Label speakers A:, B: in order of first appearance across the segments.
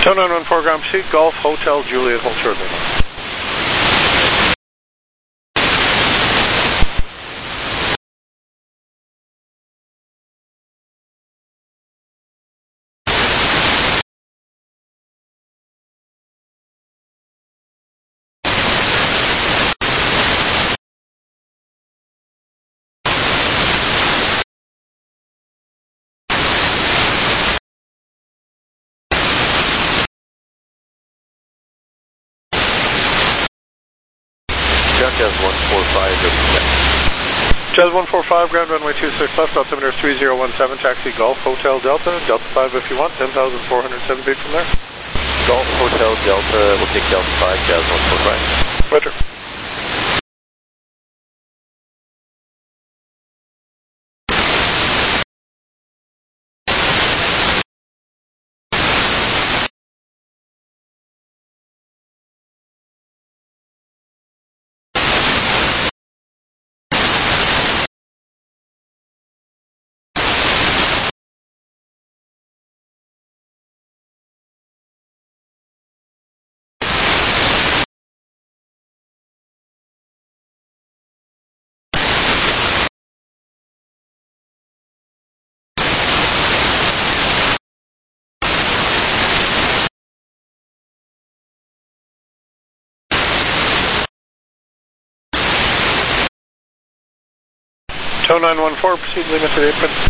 A: Tow 914 Ground Pursuit, Golf Hotel Juliet, hold shortly.
B: Jazz 145,
A: Jazz 145, ground runway 26 left, altimeter 3017, taxi Golf Hotel Delta, Delta 5 if you want, 10,407 feet from there.
B: Golf Hotel Delta, we'll take Delta 5, Jazz 145.
A: Roger. Tow 914, proceed limited apron.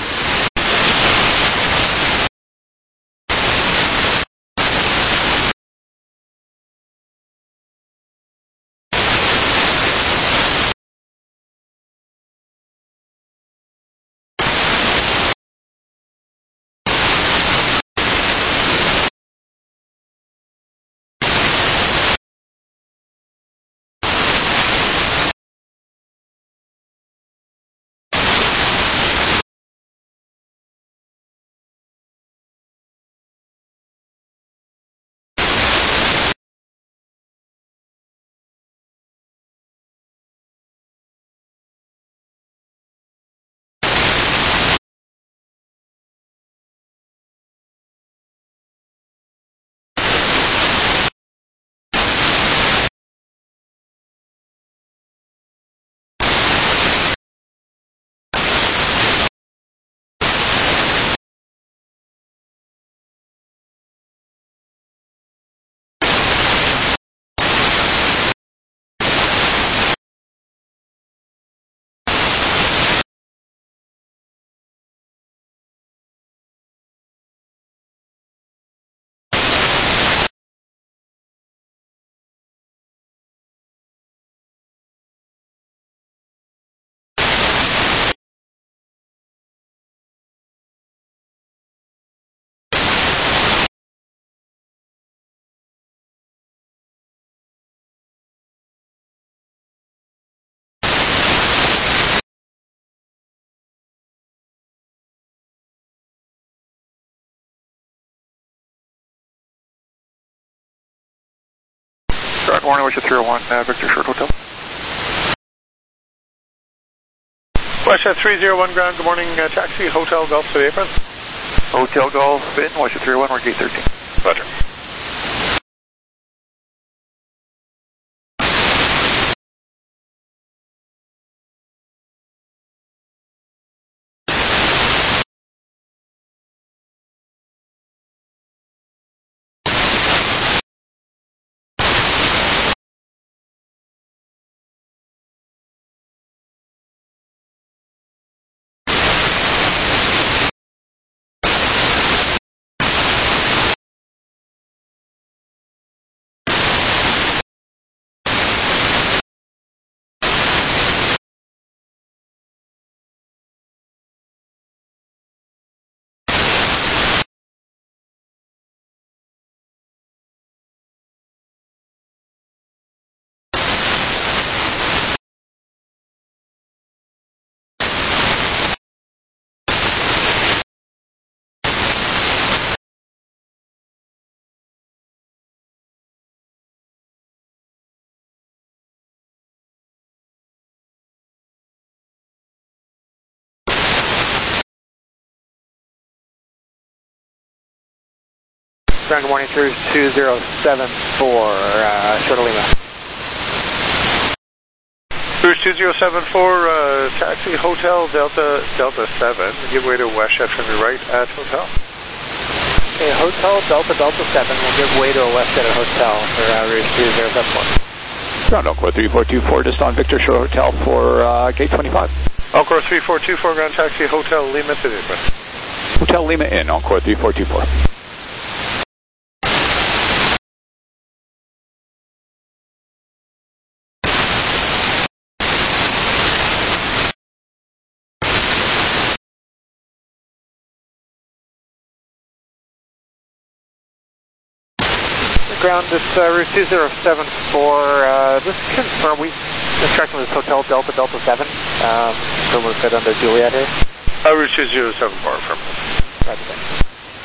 C: Good morning, West 301, Victor Short Hotel.
A: West 301 ground, good morning, taxi Hotel Golf to the apron.
C: Hotel Golf in West 301, we're gate 13.
A: Roger.
D: Ground, good morning, through 2074, Short of Lima.
A: Cruise 2074, taxi Hotel Delta 7, give way to West Jet from your right at Hotel.
D: Okay, Hotel Delta 7 will give way to a West Jet at Hotel for route 2074.
C: Ground Encore 3424, just on Victor Shore Hotel for gate 25.
A: Encore 3424, ground taxi Hotel Lima to the apron.
C: Hotel Lima in, Encore 3424.
D: Ground, it's route 2074, just confirm, we instruction was Hotel Delta 7, so we're fit under Juliet here.
A: Route 2074, affirmative.
D: Roger that.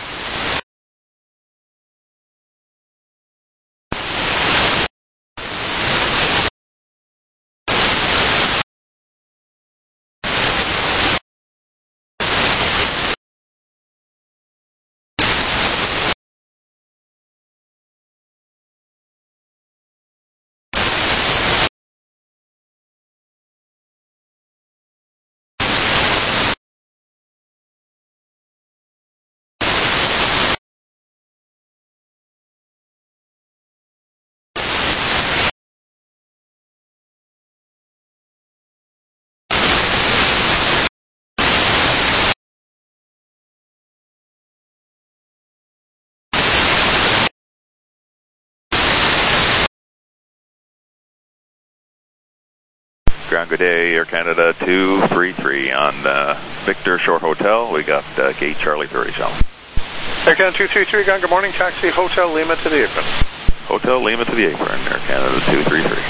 B: Ground, good day, Air Canada 233 on Victor Shore Hotel. We got gate Charlie 30, Air
A: Canada 233, ground, good morning, taxi Hotel Lima to the apron.
B: Hotel Lima to the apron, Air Canada 233.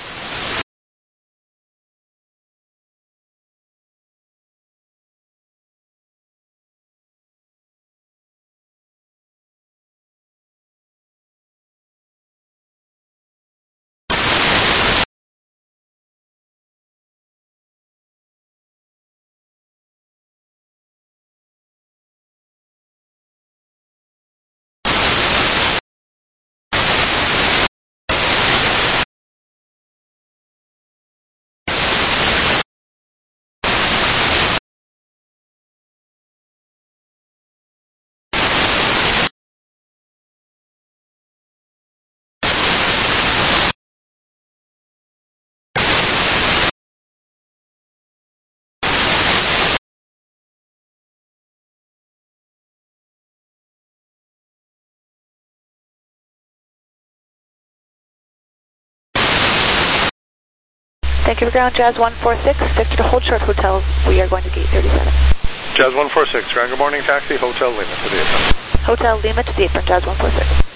E: Thank you for ground, Jazz 146, Victor to Hold Short Hotel. We are going to gate 37.
A: Jazz 146, ground, good morning, taxi Hotel Lima to the apron.
E: Hotel Lima to the apron, Jazz 146.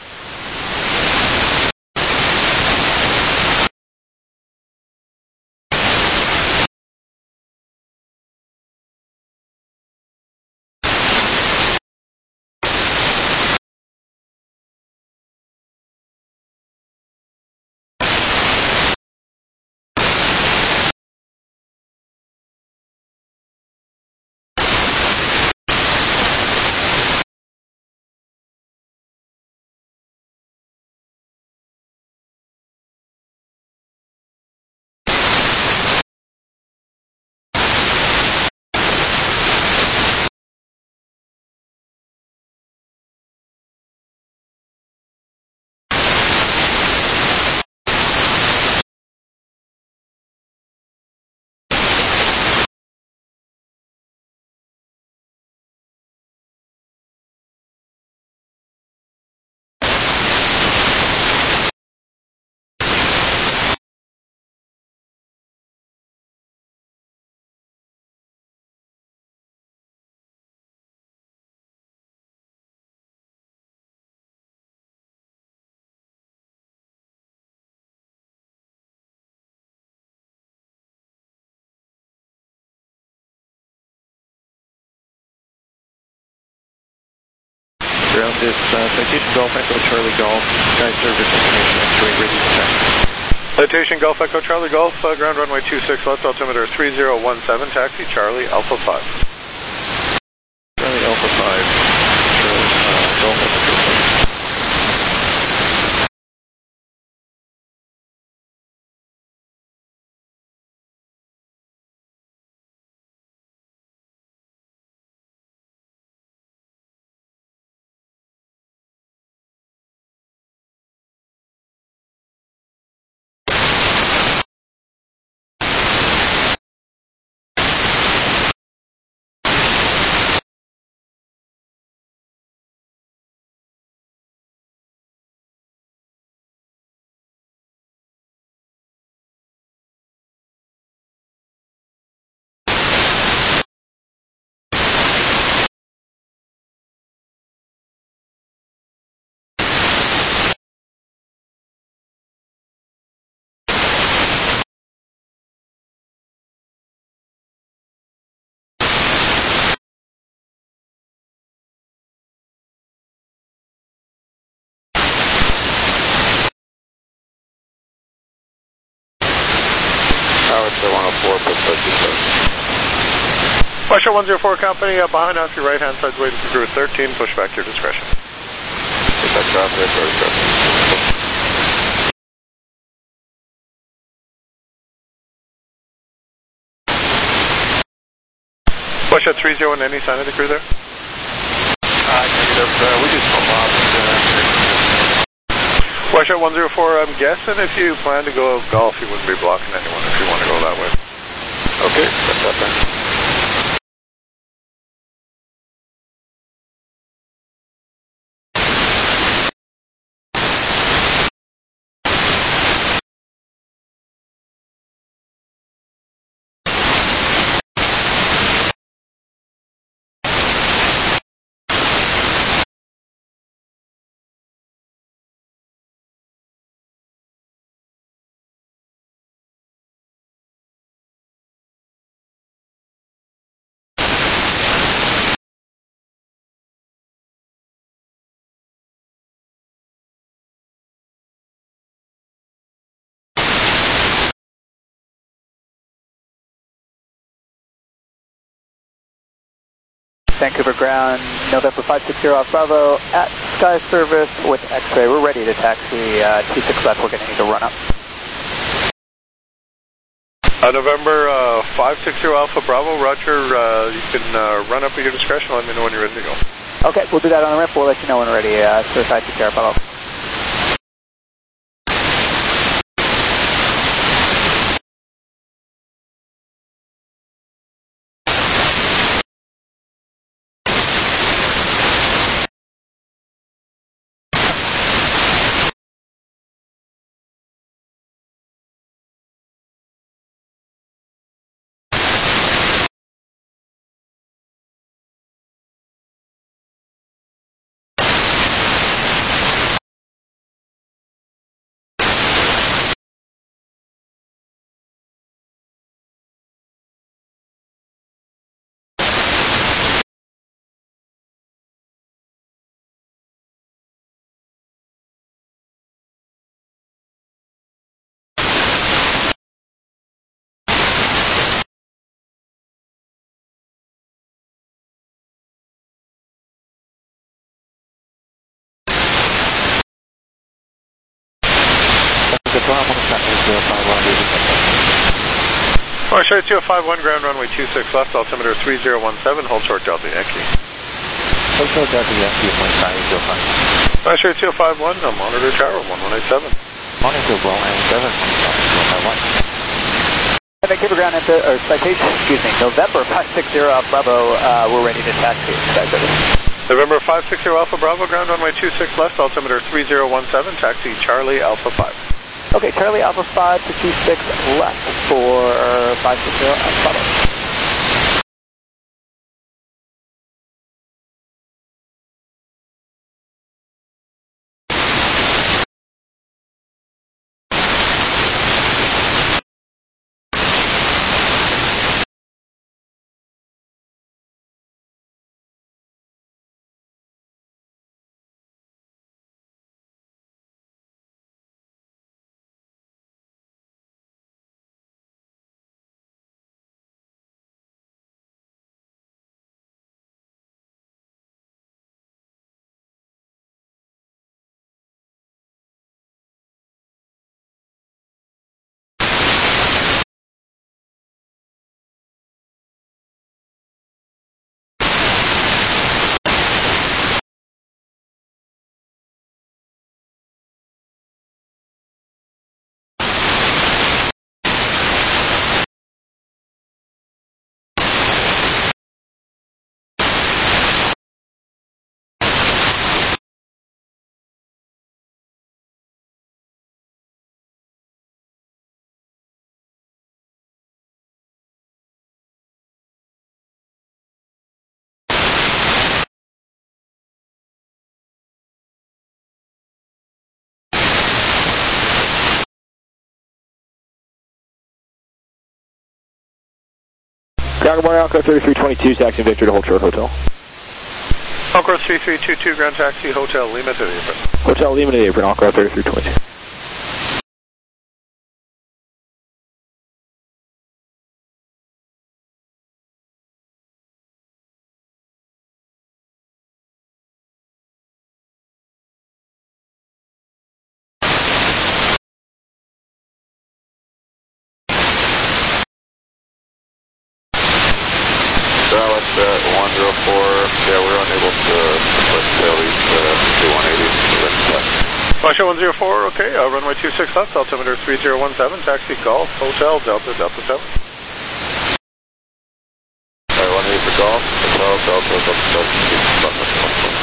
C: Ground, it's Citation Golf Echo Charlie Golf, Sky Service Information X-ray ready to check.
A: Citation Golf Echo Charlie Golf, ground runway 26 left, altimeter 3017, taxi Charlie Alpha 5.
C: Charlie Alpha 5, Charlie Golf Echo 5. Tower to 104, push back to
A: Westshore 104 Company, behind us, your right-hand side's waiting for crew 13, push back to your discretion.
C: push back traffic,
A: Westshore 301, any sign of the crew there?
C: Negative, we just come off.
A: Westshore 104, I'm guessing if you plan to go golf, you wouldn't be blocking anyone if you want to go that way.
C: Okay, that's that then.
D: Vancouver ground, November 560 off Bravo at Sky Service with X-ray. We're ready to taxi 26 left. We're going to need to run up.
A: November 560 Alpha Bravo, Roger. You can run up at your discretion. Let me know when you're ready to go.
D: Okay, we'll do that on the ramp. We'll let you know when we're ready. Certified to Sierra Bravo.
A: Westshore 251, ground runway 26 left, altimeter 3017, hold short Delta Yankee.
C: Hold short Delta Yankee, 150.
A: Westshore 251, monitor tower 1187.
C: Monitor 1187, 151.
D: Vancouver ground citation, November 560 off Bravo. We're ready to taxi. Sky Service.
A: November 560 Alpha Bravo, ground runway 26 left, altimeter 3017, taxi Charlie Alpha 5.
D: Okay, Charlie Alpha 5 to 26 left for 560 Alpha Bravo.
F: Ground Good morning, Alcor 3322, taxi Victor to Hold Short Hotel.
A: Alcor 3322, Ground Taxi Hotel Lima to the apron.
F: Hotel Lima to the apron, Alcor 3322.
A: Russia 104, okay, runway 26 left, altimeter 3017, taxi Golf, Hotel, Delta, Delta 7.
G: Runway for Golf, Hotel, Delta, Delta 7.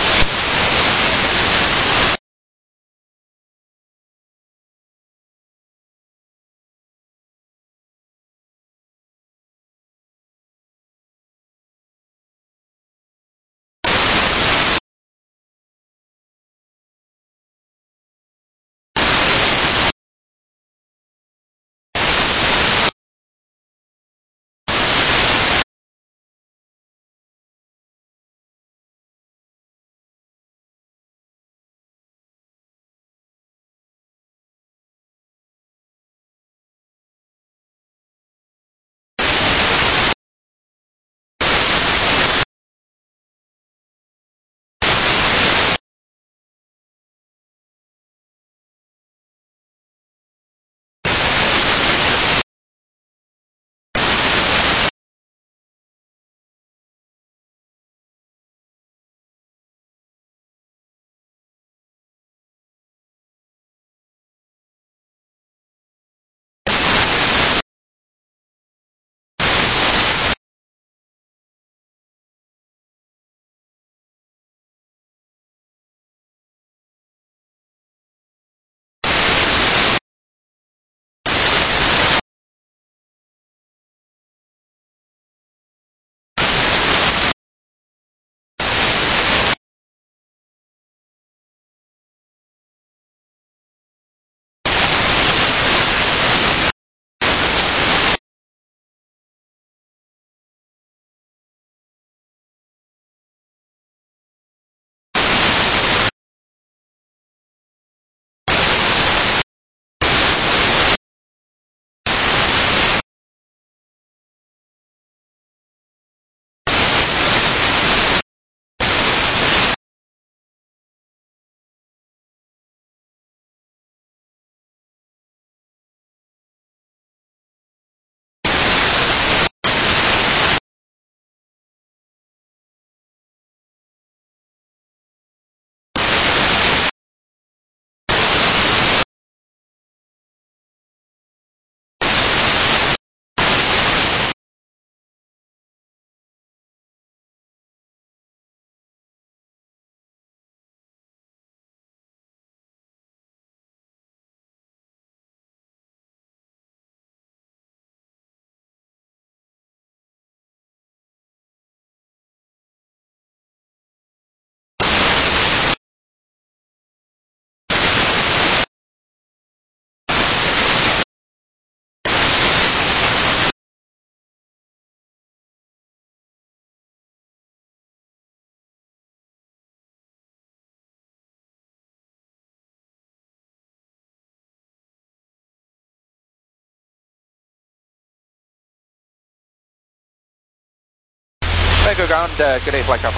C: Echo Ground, good day, flight car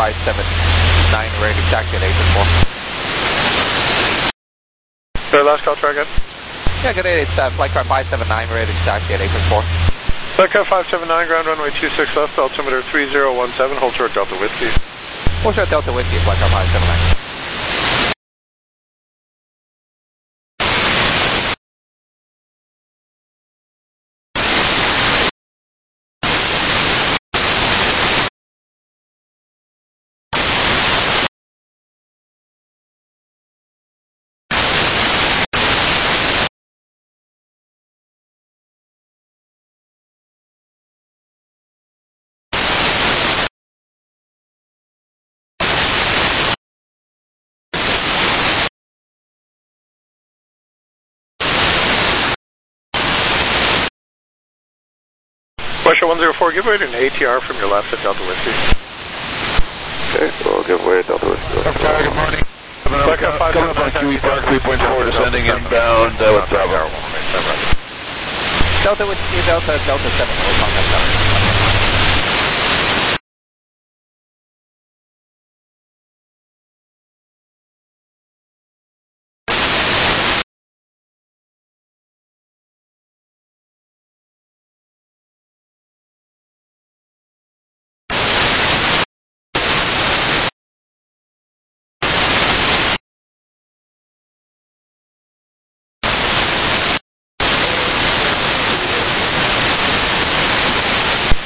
C: 579, ready to taxi at 8-4.
A: Sorry, last call, try again.
C: Yeah, good day, it's flight car 579, ready to taxi at 8-4.
A: Flight car 579, ground runway 26 left, altimeter 3017, hold short Delta Whiskey.
C: Hold short Delta Whiskey, flight car 579.
A: Russia 104, give way to an ATR from your left at Delta Whiskey.
G: Okay, we'll give way to Delta Whiskey.
H: Good morning. Coming up on QE Park 3.4, descending inbound with Bravo.
C: Delta Whiskey, Delta 7, we'll contact Delta.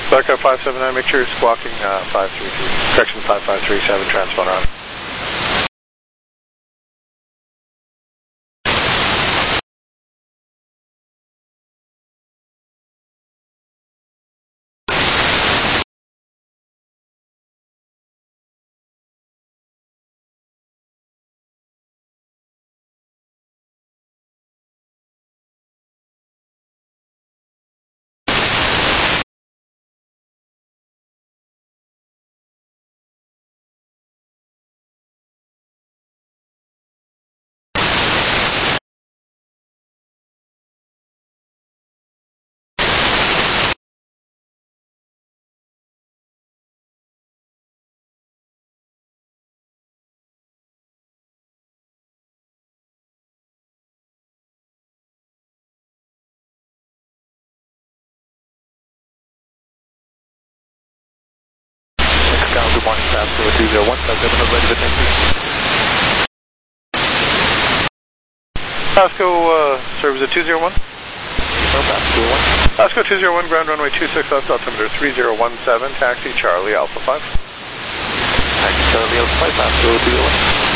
A: Blackout 579, make sure you're squawking 533, correction 5537, transponder on.
C: Good morning, Pasco 201, ready to taxi.
A: Pasco, service at 201?
C: Pasco 1.
A: Pasco 201, ground runway 26 left, altimeter 3017, taxi Charlie Alpha 5.
C: Taxi Charlie Alpha 5, Pasco 201.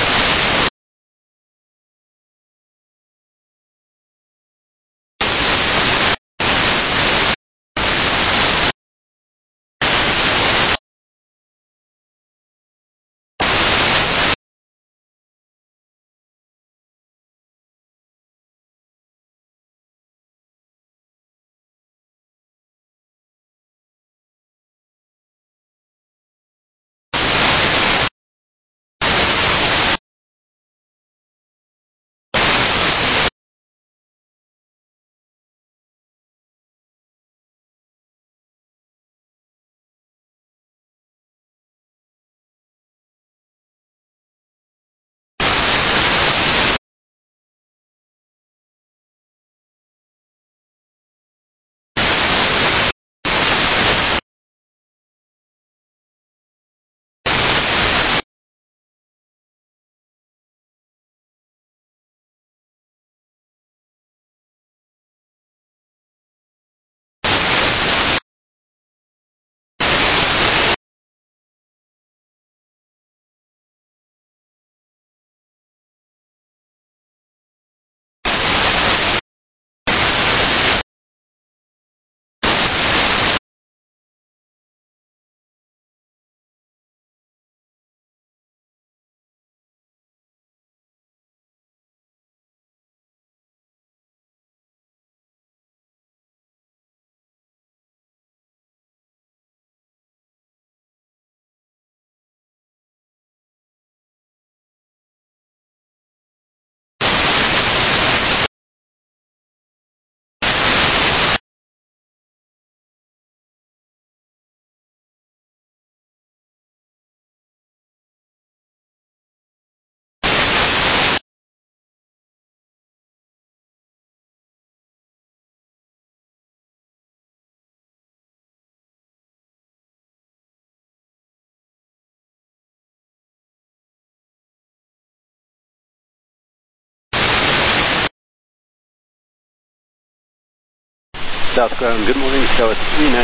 I: Southground, good morning, Tower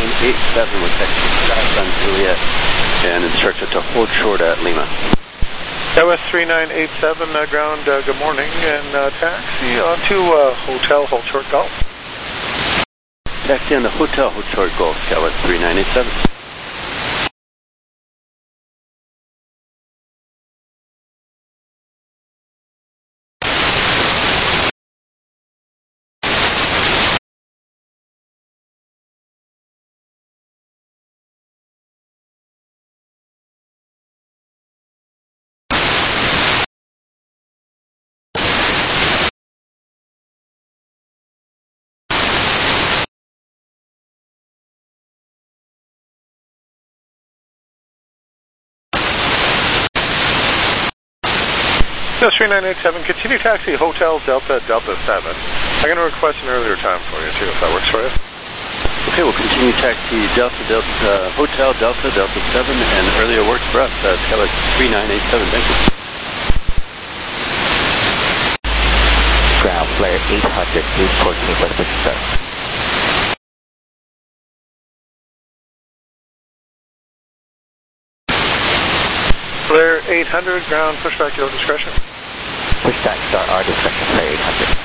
I: 3987 with Texas Sky on Juliet and instructed to hold short at Lima.
A: Tower 3987, ground, good morning, and taxi on to Hotel Hold Short Golf.
I: Taxi on the Hotel Hold Short Golf, Tower 3987.
A: Yes, 3987, continue taxi Hotel Delta 7. I'm going to request an earlier time for you too, if that works for you.
I: Okay, we'll continue taxi Hotel Delta 7, and earlier works for us, Tower 3987, thank you.
J: Ground flare 800, 814 West 57.
A: 800, ground pushback your discretion.
D: Pushback start our discretion for 800.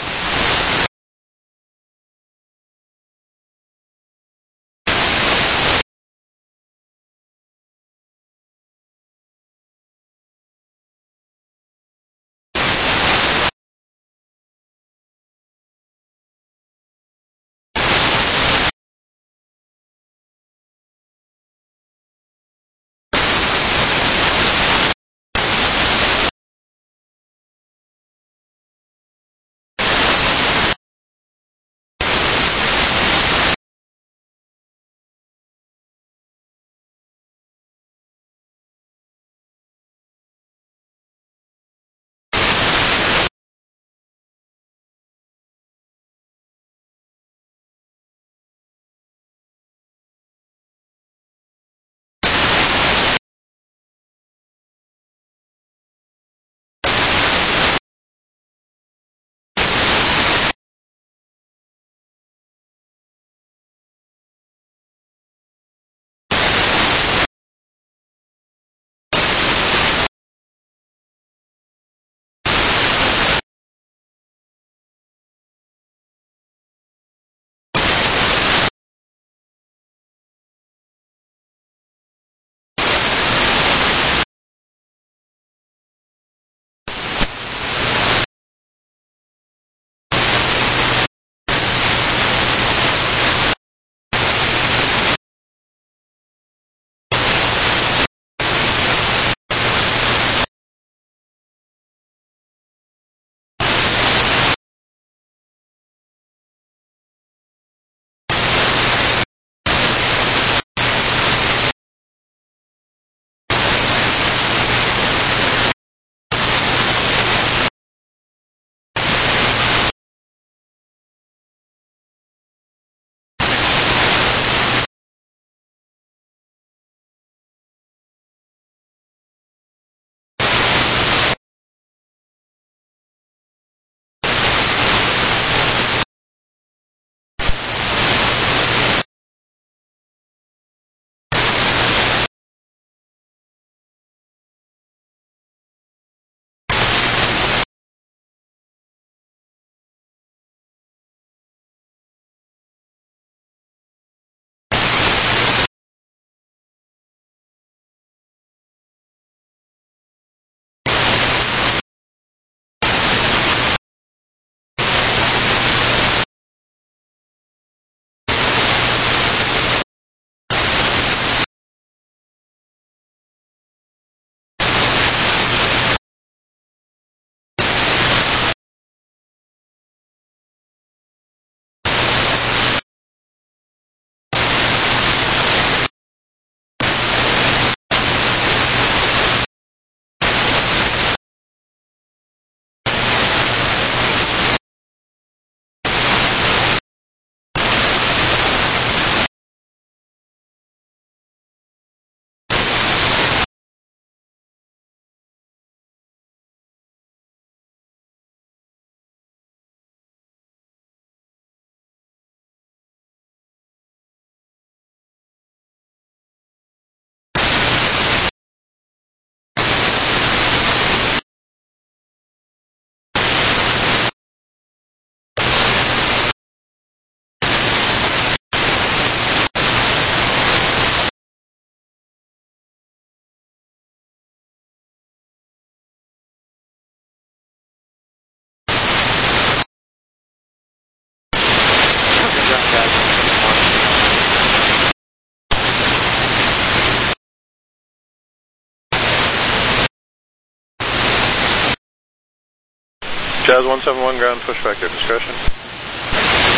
A: Jazz 171, ground pushback your discretion.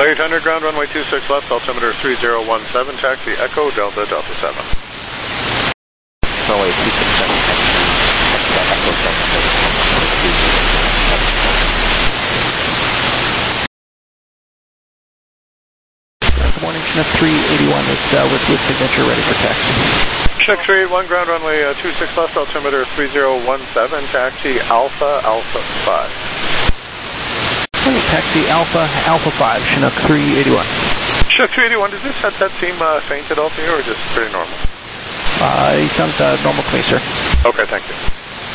A: 800, ground runway 26 left, altimeter 3017, taxi Echo, Delta, Delta 7.
C: Runway 26 left, taxi Echo, Delta 7. Good morning, Chinook 381 with signature ready for taxi.
A: Chinook 381, ground runway 26 left, altimeter 3017, taxi Alpha, Alpha 5.
C: Taxi Alpha, Alpha 5, Chinook 381.
A: Chinook 381, does this headset seem faint at all to you, or just pretty normal?
C: He sounds normal to me, sir.
A: Okay, thank you.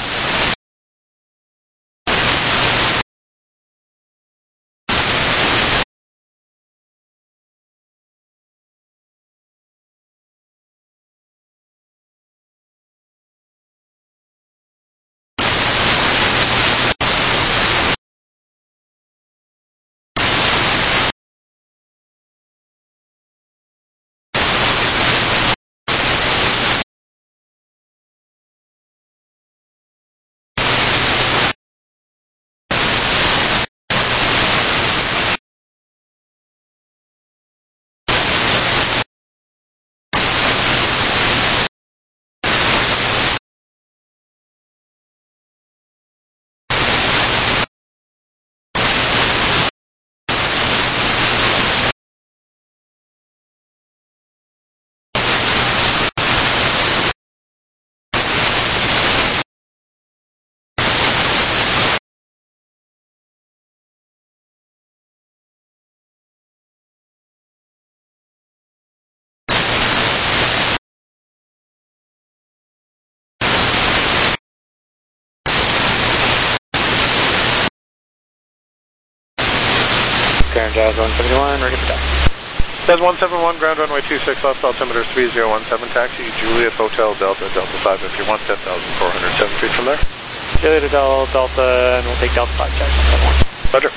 D: Grand Jazz 171, ready for taxi.
A: Jazz 171, ground runway 26 left, altimeter 3017, taxi Juliet Hotel, Delta, Delta 5 if you want, 10,407 feet from there.
D: Juliet Hotel, Delta, and we'll take Delta 5, Jazz 171.
A: Roger.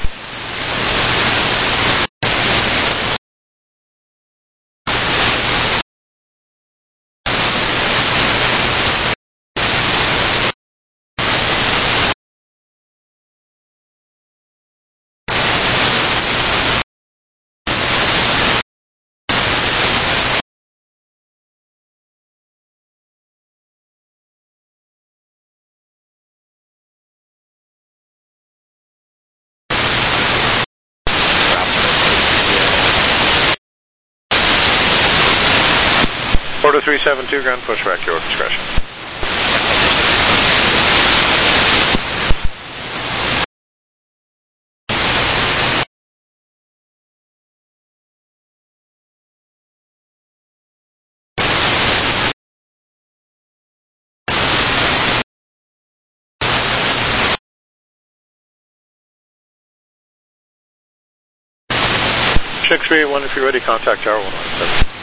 A: Order 372, ground pushback, your discretion. Check 381, if you're ready, contact Tower 117.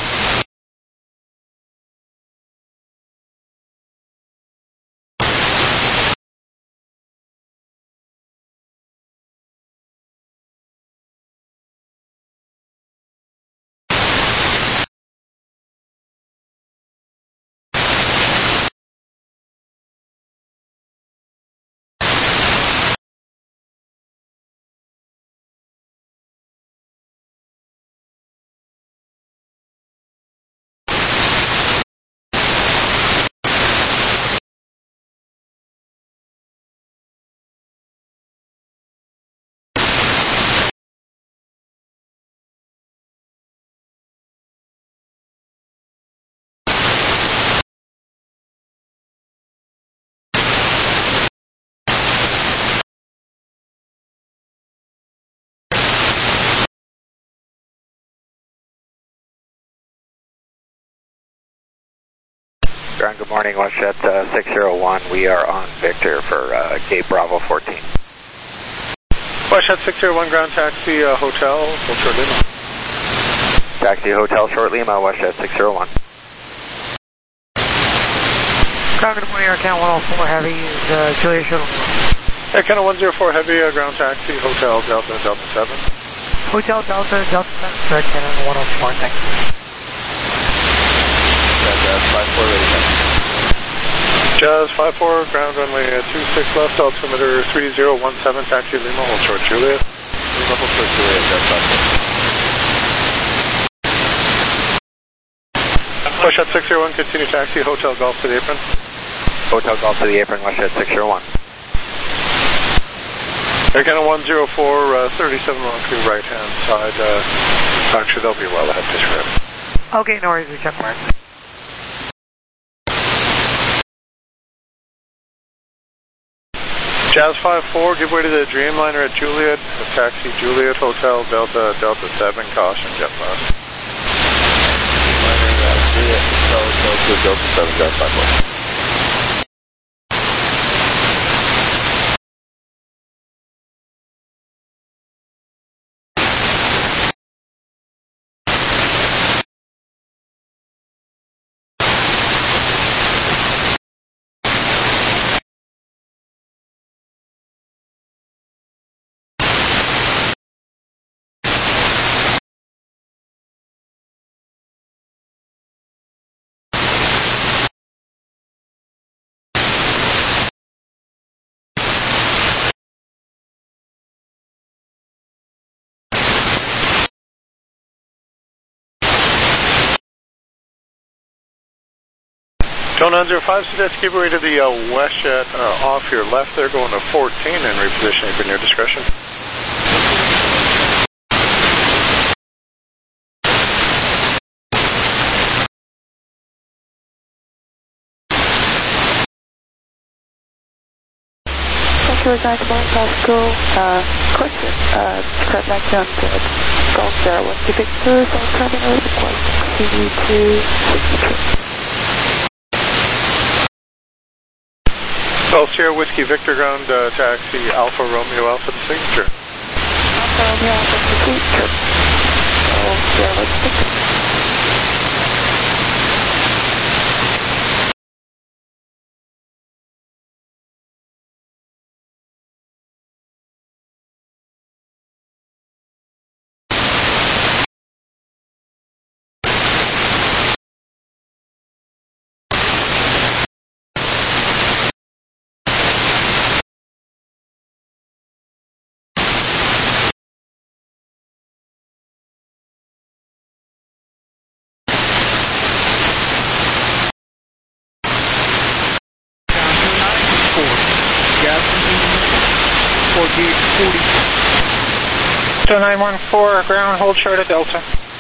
J: Ground, good morning, WestJet 601. We are on Victor for Gate Bravo 14.
A: WestJet 601, ground taxi Hotel, Short Lima.
J: Taxi Hotel Short Lima, WestJet 601.
K: Ground, good morning, Air Canada 104 Heavy is Juliet Shuttle.
A: Air Canada 104 Heavy, ground taxi Hotel Delta, Delta 7.
K: Hotel Delta, Delta 7, Air Canada 104, thank you.
A: Jazz 54, ground runway 26 left, altimeter 3017, taxi Lima, hold short Juliet.
G: Lima, hold short Juliet, Jazz 54.
A: WestJet 601, continue taxi, Hotel Golf to the apron.
J: Hotel Golf to the apron, WestJet 601.
A: Air Canada 104, 37 Montreal, right hand side. Actually, they'll be well ahead, disregard.
K: Okay, no worries, we check mark.
A: Jazz 54, give way to the Dreamliner at Juliet. Taxi Juliet Hotel, Delta 7, caution, jet blast.
G: Juliet Hotel, Delta 7, Jazz 54.
A: Joe 905, suggest give way to the WestJet off your left there, going to 14 and repositioning for near discretion.
E: Thank you, we're going to Pascal. Question, start back down to Golf Sierra 1 to Victor, South Terminal, request CD263.
A: Golf Sierra Whiskey Victor ground taxi Alpha Romeo Alpha to signature.
E: Alpha Romeo Alpha to signature. Golf Sierra Victor.
K: So 914, ground, hold short of Delta.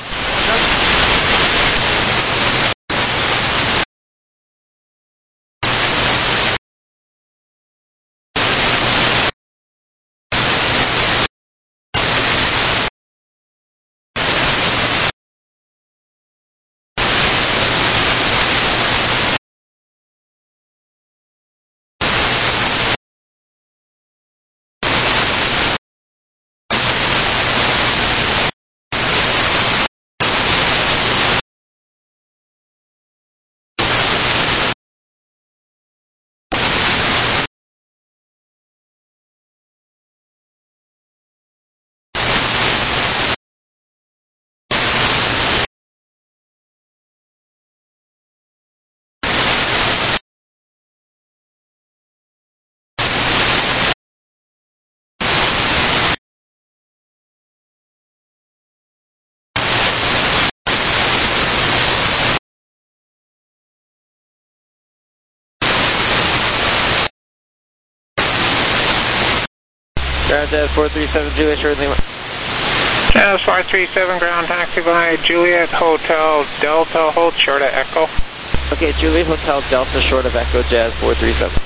C: Jazz 437 Juliet, shortly.
K: Jazz 437, ground taxi by Juliet Hotel Delta, hold short of Echo.
C: Okay, Juliet Hotel Delta, short of Echo, Jazz 437.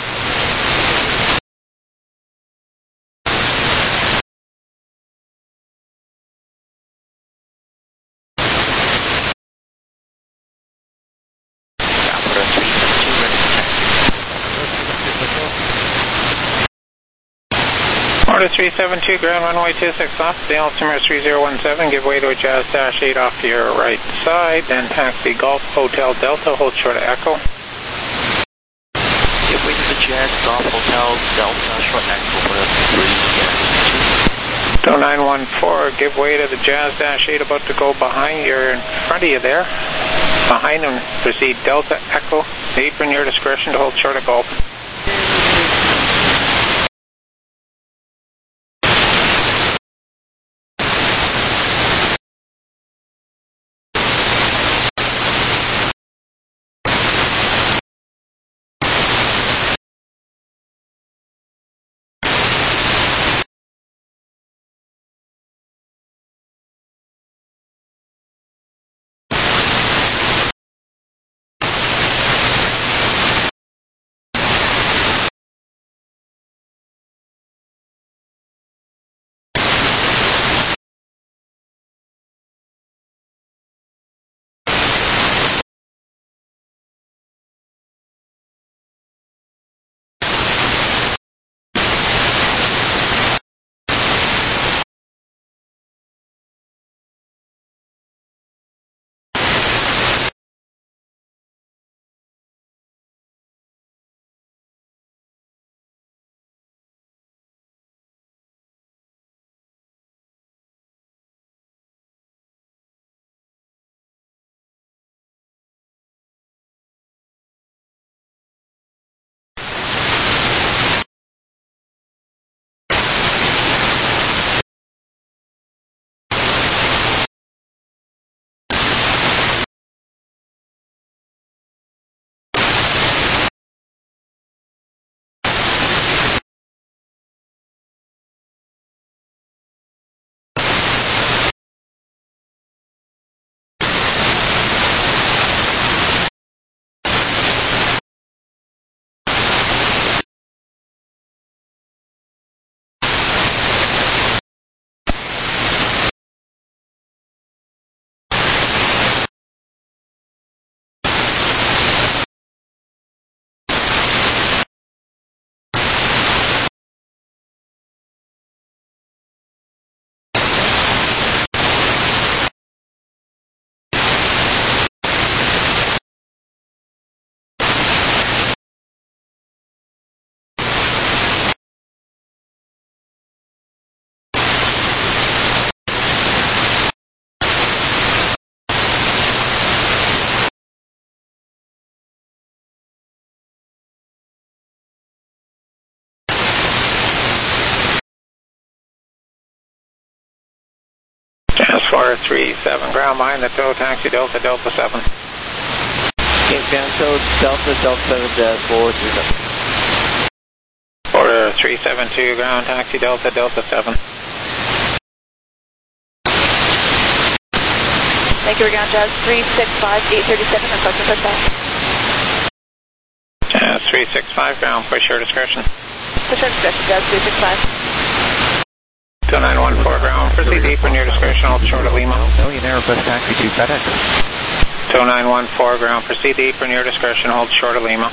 K: Order 372, ground runway 26 off, the altimeter 3017, give way to a Jazz Dash 8 off to your right side, then taxi Golf Hotel Delta, hold short of Echo.
L: Give way to the Jazz Golf Hotel Delta, short Echo for the 3
K: So 914, give way to the Jazz Dash 8 about to go behind you, in front of you there. Behind him, proceed Delta Echo, apron your discretion to hold short of Golf. 437, ground behind the tow, taxi Delta, Delta 7.
C: Cape Ground Tow, Delta, Delta 7, 437.
K: 4372, ground taxi Delta, Delta 7.
E: Thank you, ground Jazz 365, 837, requesting pushback.
K: Jazz 365, ground, push your discretion.
E: Push your discretion, Jazz 365.
K: 2914, ground, proceed deep in your discretion, hold short of Lima.
C: Millionaire, request taxi to FedEx.
K: 2914, ground, proceed deep in your discretion, hold short of Lima.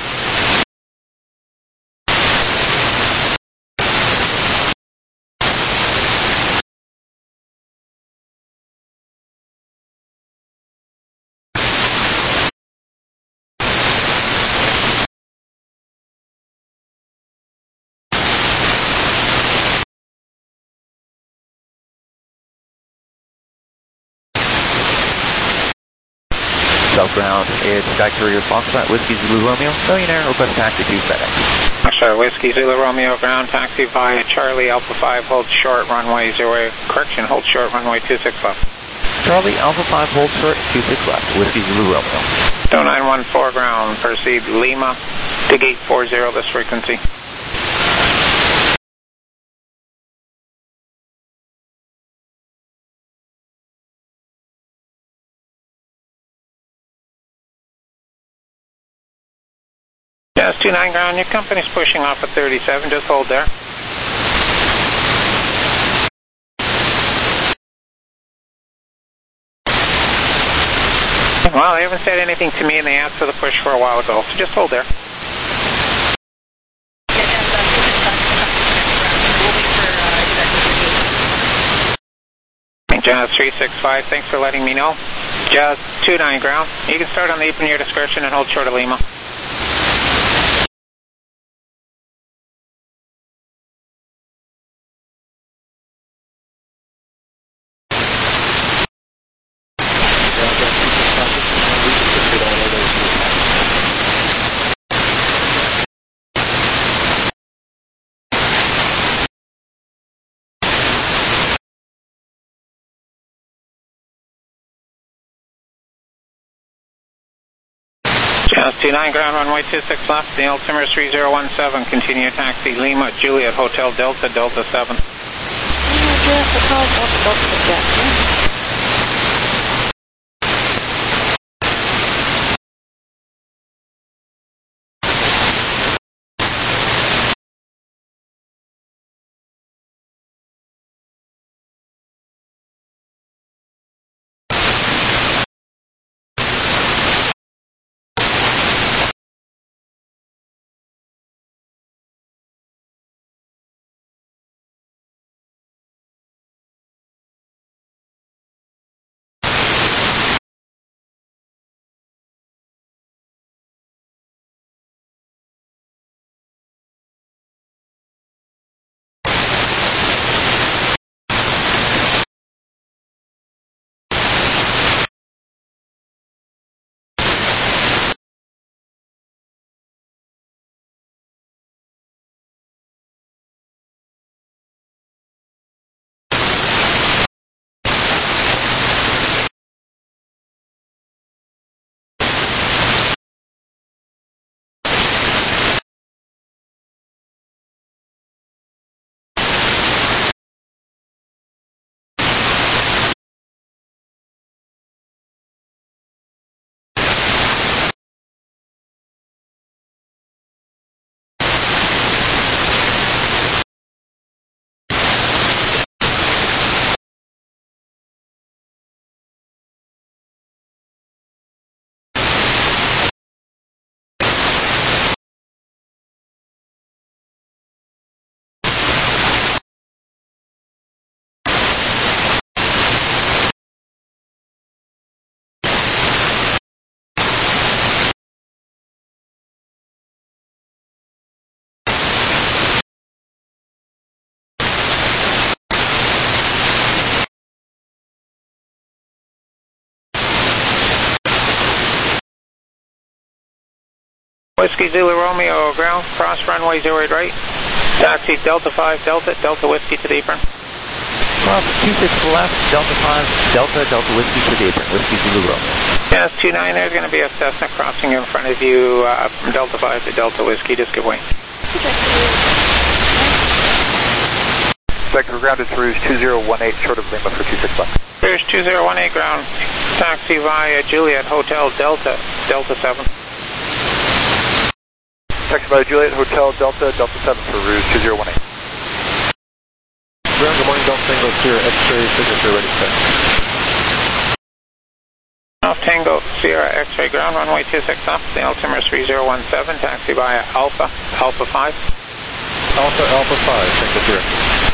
C: South ground, it's Sky Courier Foxtrot, Whiskey Zulu Romeo, Millionaire, request taxi to FedEx.
K: Foxtrot, Whiskey Zulu Romeo, ground taxi via Charlie Alpha 5, hold short, runway 0, correction, hold short, runway 26 left.
C: Charlie Alpha 5, hold short, 26 left, Whiskey Zulu Romeo.
K: 2914, ground, proceed Lima to gate 40, this frequency. Jazz 29 ground, your company's pushing off at 37, just hold there. Well, they haven't said anything to me and they asked for the push for a while ago, so just hold there. Jazz 365, thanks for letting me know. Jazz 29 ground, you can start on the deep in your discretion and hold short of Lima. Jazz 29 ground, runway 26 left, the altimeter 3017, continue taxi Lima, Juliet, Hotel Delta, Delta 7. Whiskey Zulu Romeo, ground, cross runway 08 right. Taxi Delta 5, Delta, Delta Whiskey to the apron.
C: Well, 26 left, Delta 5, Delta, Delta Whiskey to the apron, Whiskey Zulu Romeo.
K: Yes, 29, there's going to be a Cessna crossing in front of you from Delta 5 to Delta Whiskey. Just give way.
F: Vector grounded to Rouge 2018, short of Lima for 26 left.
K: Rouge 2018 ground, taxi via Juliet Hotel Delta, Delta 7.
F: Taxi via Juliet Hotel Delta, Delta 7 for Rouge 2018.
G: Ground, good morning, Delta Tango, Sierra X-ray, signature ready set.
K: Alpha Tango, Sierra X-ray ground, runway 26 off, the altimeter 3017, taxi via Alpha, Alpha 5.
G: Alpha, Alpha 5, Tango Sierra.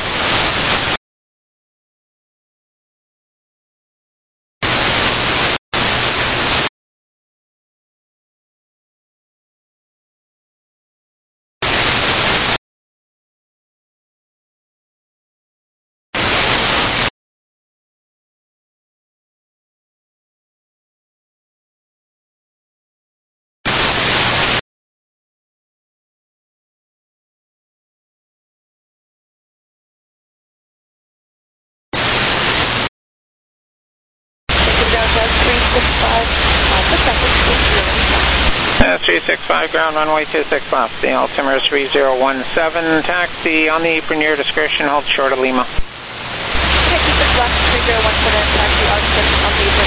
K: That's 365 ground, runway 26 left. The altimeter 3017. Taxi on the apron, your discretion. Hold short of Lima.
E: 26 left, 3017. Taxi on the apron.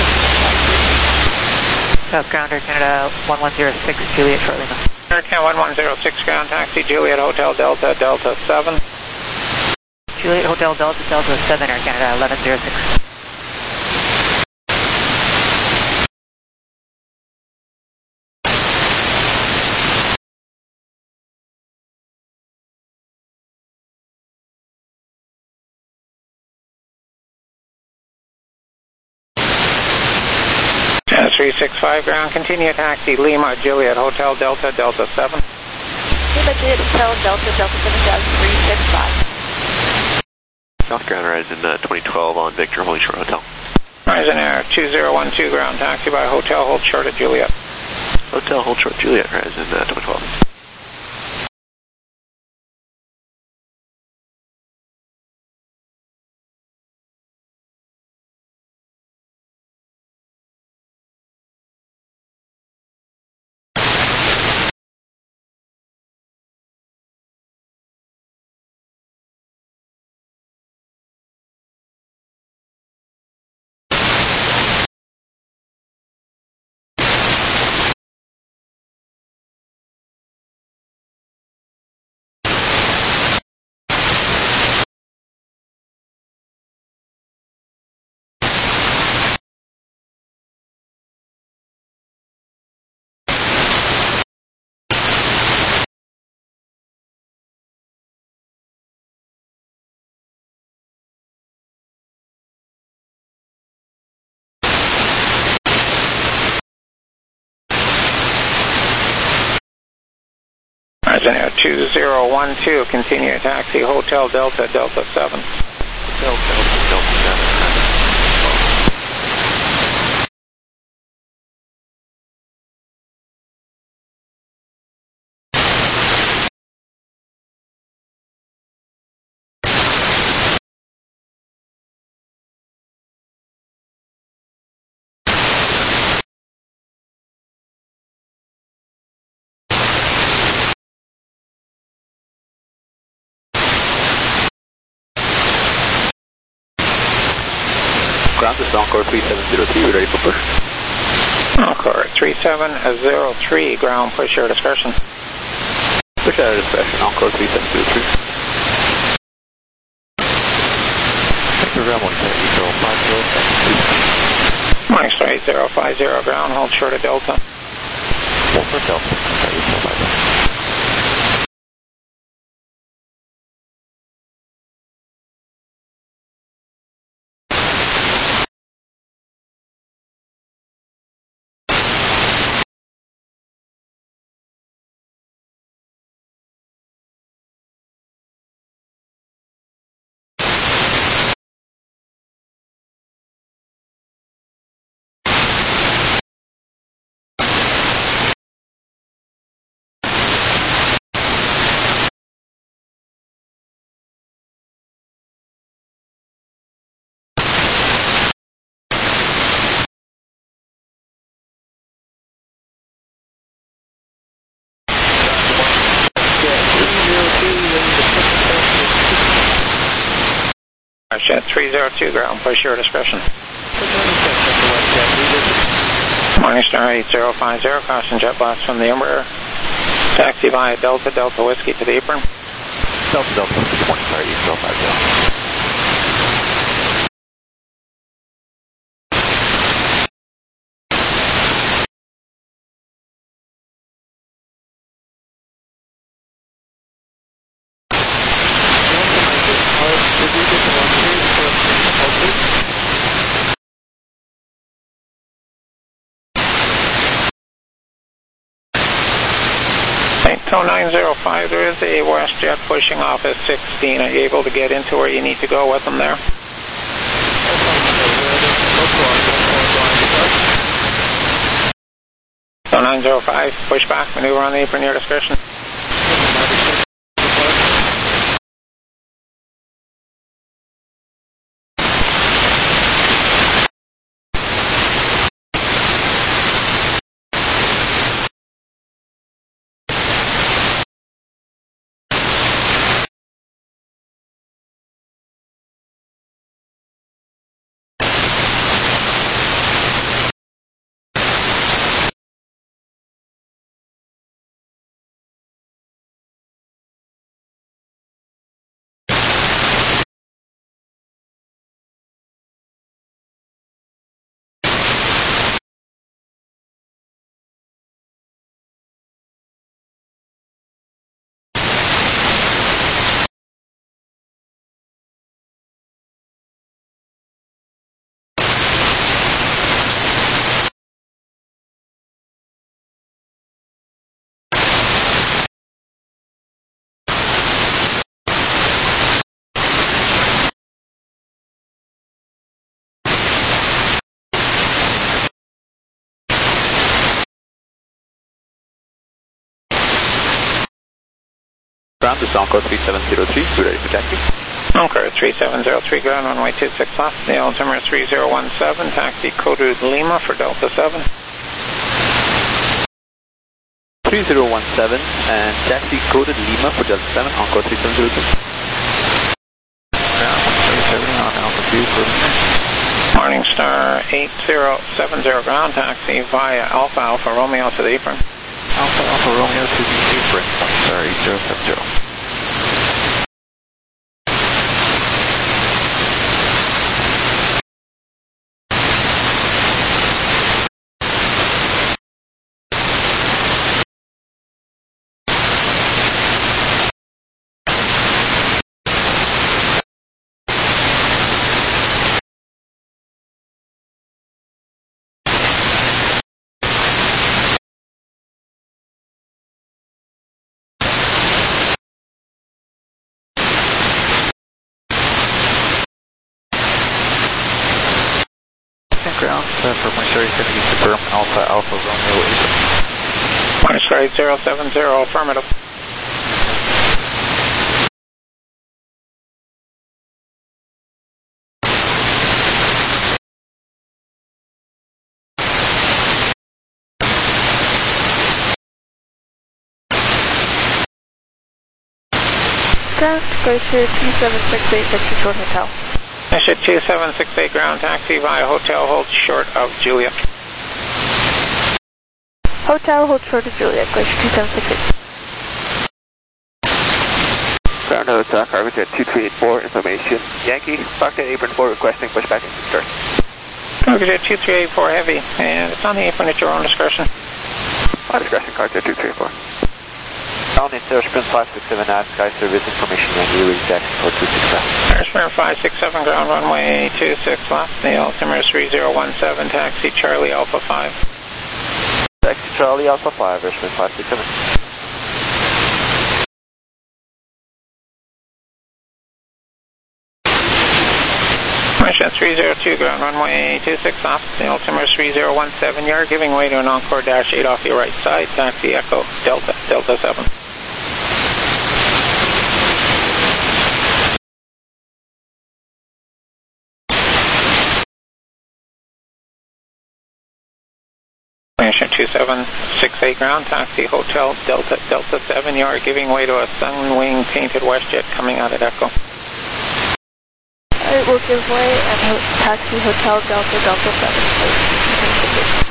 D: South ground, Air Canada 1106, Juliet, short Lima.
K: Air Canada 1106 ground, taxi Juliet Hotel Delta, Delta 7.
D: Juliet Hotel Delta, Delta 7, Air Canada 1106.
K: Jazz 365 ground, continue taxi Lima, Juliet Hotel Delta, Delta 7.
E: Lima, Juliet Hotel Delta, Delta 7, Jazz 365.
I: South ground, Horizon 2012 on Victor, holding short hotel.
K: Horizon Air 2012 ground, taxi by hotel, hold short at Juliet.
I: Hotel, hold short Juliet, Horizon 2012.
K: Horizon Air 2012, continue taxi Hotel Delta, Delta 7.
I: Hotel Delta, Delta 7.
F: Ground, this is Encore 3703, we're ready for push.
K: Encore 3703, ground, push your discretion.
F: Push out of discretion, Encore 3703.
G: Vector ground 17050,
K: Mike 8050, ground, hold short of Delta.
G: 1 for Delta,
K: WestJet 302 ground, push your discretion. Morningstar 8050, caution jet blast from the Embraer. Taxi via Delta, Delta Whiskey to the apron.
C: Delta, Delta, Morningstar 8050.
K: So 905, there is a WestJet pushing off at 16. Are you able to get into where you need to go with them there? So 905, push back, maneuver on the apron, your discretion.
C: Ground, this is Encore 3703, we're ready for taxi.
K: Encore 3703, ground runway 26 left, the altimeter 3017, taxi coded Lima for Delta 7.
C: 3017, and taxi coded Lima for Delta 7, Encore 3703. Ground, 137 on altitude,
K: Morningstar 8070, ground taxi via Alpha Alpha Romeo to the apron.
C: Alpha Alpha Romeo to the apron, sorry, 8070. Ground for Morningstar 70 confirm Alpha Alpha Romeo 8.
K: Morningstar 8070, affirmative.
E: Ground, Glacier 2768, Victor Short Hotel.
K: Glacier 2768, ground taxi via Hotel, hold short of Juliet.
E: Hotel, hold short of Juliet, Glacier 2768.
J: Ground out attack, Argojet 2384, information. Yankee, Foxtrot apron 4 requesting pushback and start.
K: Argojet 2384 heavy, and it's on the apron at your own discretion.
J: My discretion, Argojet 2384. Down in Sprint 567 at Sky Service information, Yankee, release taxi for 26 left.
K: Sprint 567, ground runway 26 left, the altimeter 3017, taxi Charlie Alpha 5.
J: Taxi Charlie Alpha 5, Sprint 567.
K: Mission 302, ground runway 26 left, the altimeter 3017, you're giving way to an Encore Dash 8 off your right side, taxi Echo Delta, Delta 7. Mission 2768, ground taxi Hotel Delta, Delta 7, you are giving way to a Sunwing painted WestJet coming out at Echo.
E: It will give way and taxi Hotel Delta Delta 7, please.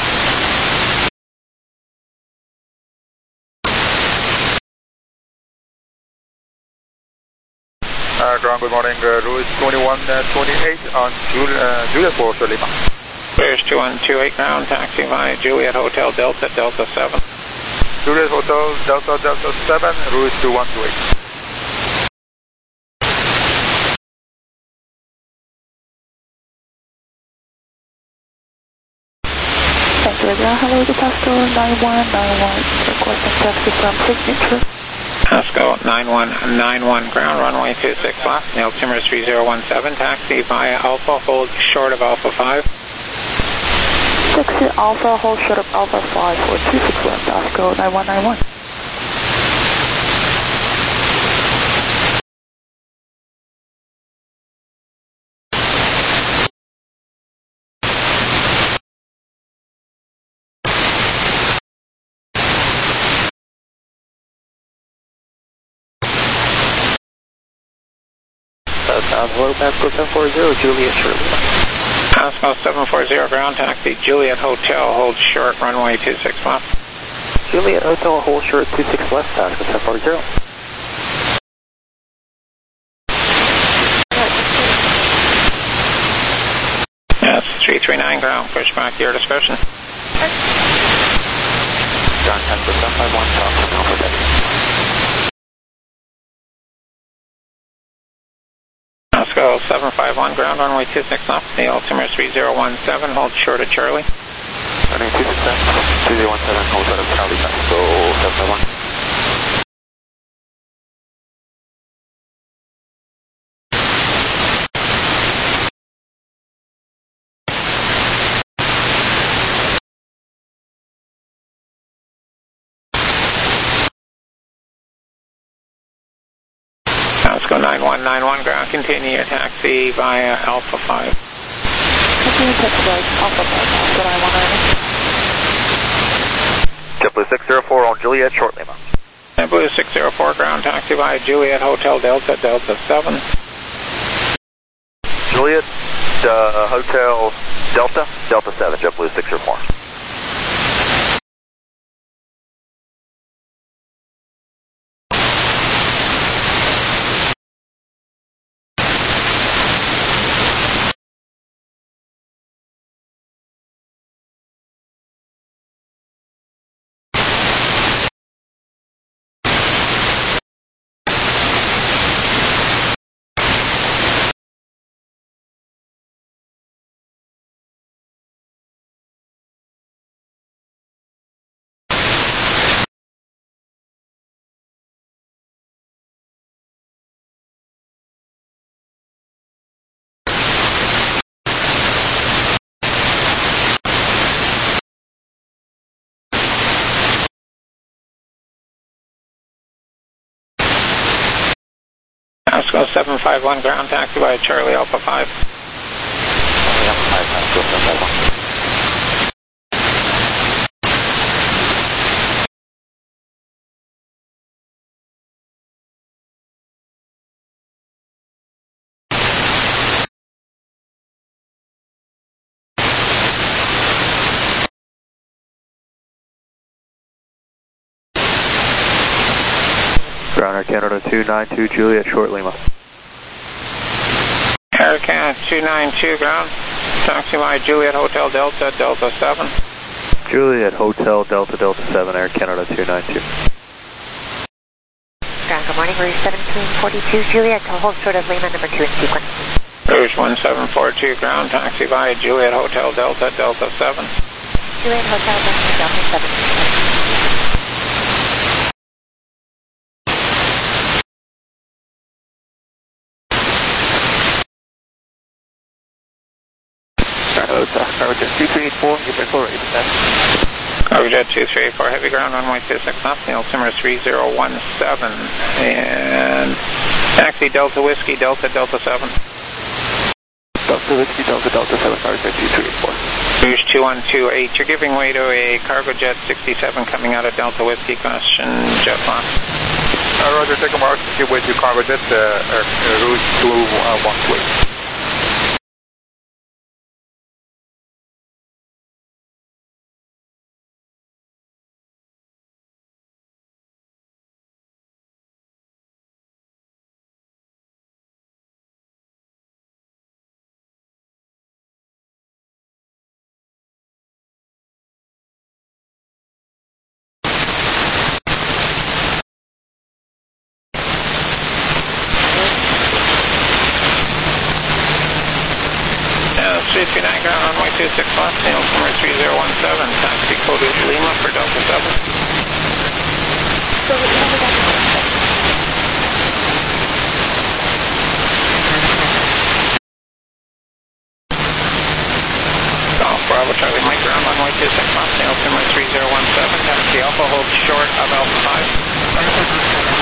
G: Ground, good morning. Route 2128 on Juliet for Lima.
K: There's 2128 ground, taxi via Juliet Hotel Delta Delta 7.
G: Juliet Hotel Delta Delta 7, route 2128.
E: Thank you, hello, the Pascal 9191, requesting taxi from Signature.
K: Pascal 9191, ground runway 26 left, altimeter 3017, taxi via Alpha, hold short of Alpha 5.
E: Taxi Alpha, hold short of Alpha 5 for 26 left, Pascal 9191.
J: Hello, Pascal 740, Juliet short.
K: Pascal 740, ground taxi, Juliet Hotel, hold short, runway 26 left.
J: Juliet Hotel, hold short, 26 left, Pascal 740.
K: Yes, 339 ground, push back your discretion.
J: Ground Pascal 751, Falcon Alpha Delta.
K: Pascal 751, ground runway 26 left, the altimeter 3017, hold short of Charlie.
J: Runway 26 left, 3017, hold short of Charlie, Pascal 751.
K: Pascal 9191, ground, continue your taxi via Alpha 5.
E: Continue taxi right, Alpha 5, Pascal 9191.
J: JetBlue 604 on Juliet, short Lima.
K: JetBlue 604, ground, taxi via Juliet Hotel Delta Delta 7.
J: Juliet Hotel Delta Delta 7, JetBlue 604.
K: Pascal 751, ground taxi by Charlie Alpha 5.
J: Charlie Alpha 5, Pascal 751.
C: Ground Air Canada 292 Juliet, short Lima.
K: Air Canada 292, ground. Taxi by Juliet Hotel Delta Delta 7.
C: Juliet Hotel Delta Delta 7, Air Canada 292.
M: Ground, good morning, Rouge 1742 Juliet, to hold short of Lima number 2 in sequence.
K: Rouge 1742, ground, taxi by Juliet Hotel Delta Delta 7.
M: Juliet Hotel Delta Delta 7.
J: Cargojet 2384, you can forward
K: Cargojet 2384, heavy ground, runway 26 left, the altimeter 3017, and taxi Delta Whiskey, Delta Delta 7.
J: Delta Whiskey, Delta Delta 7, Cargojet 2384.
K: Rouge 2128, you're giving way to a Cargojet 67 coming out of Delta Whiskey, question jet lock.
G: Roger, take a mark, keep with you, cargo jet, route 212, please.
K: Ground runway 26 left, altimeter 3017, taxi code is Lima for Delta 7. Golf Bravo Charlie Mike, ground runway 26 left, altimeter 3017, taxi Alpha, hold short of Alpha 5.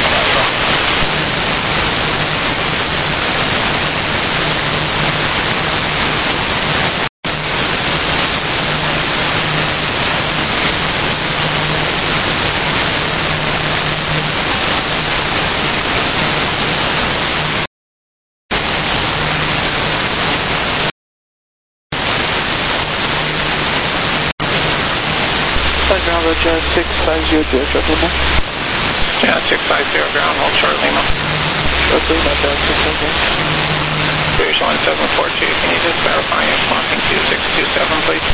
E: Ground Roger 650, short Lima.
K: Yeah, 650 ground, hold short Lima.
E: Short Lima, Delta 7.
K: British 1742, can you just verify your clocking 2627, please?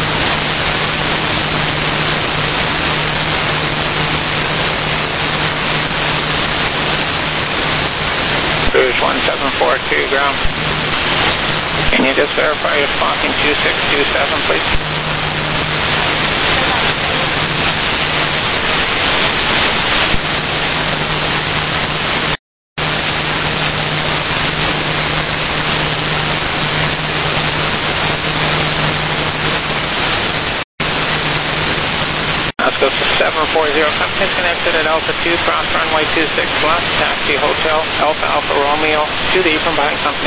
K: British 1742, ground. Can you just verify your clocking 2627, please? Let's go to 740, company connected at Alpha 2, cross runway 26 left, taxi Hotel Alpha Alpha Romeo to the Ephraim Buying Company.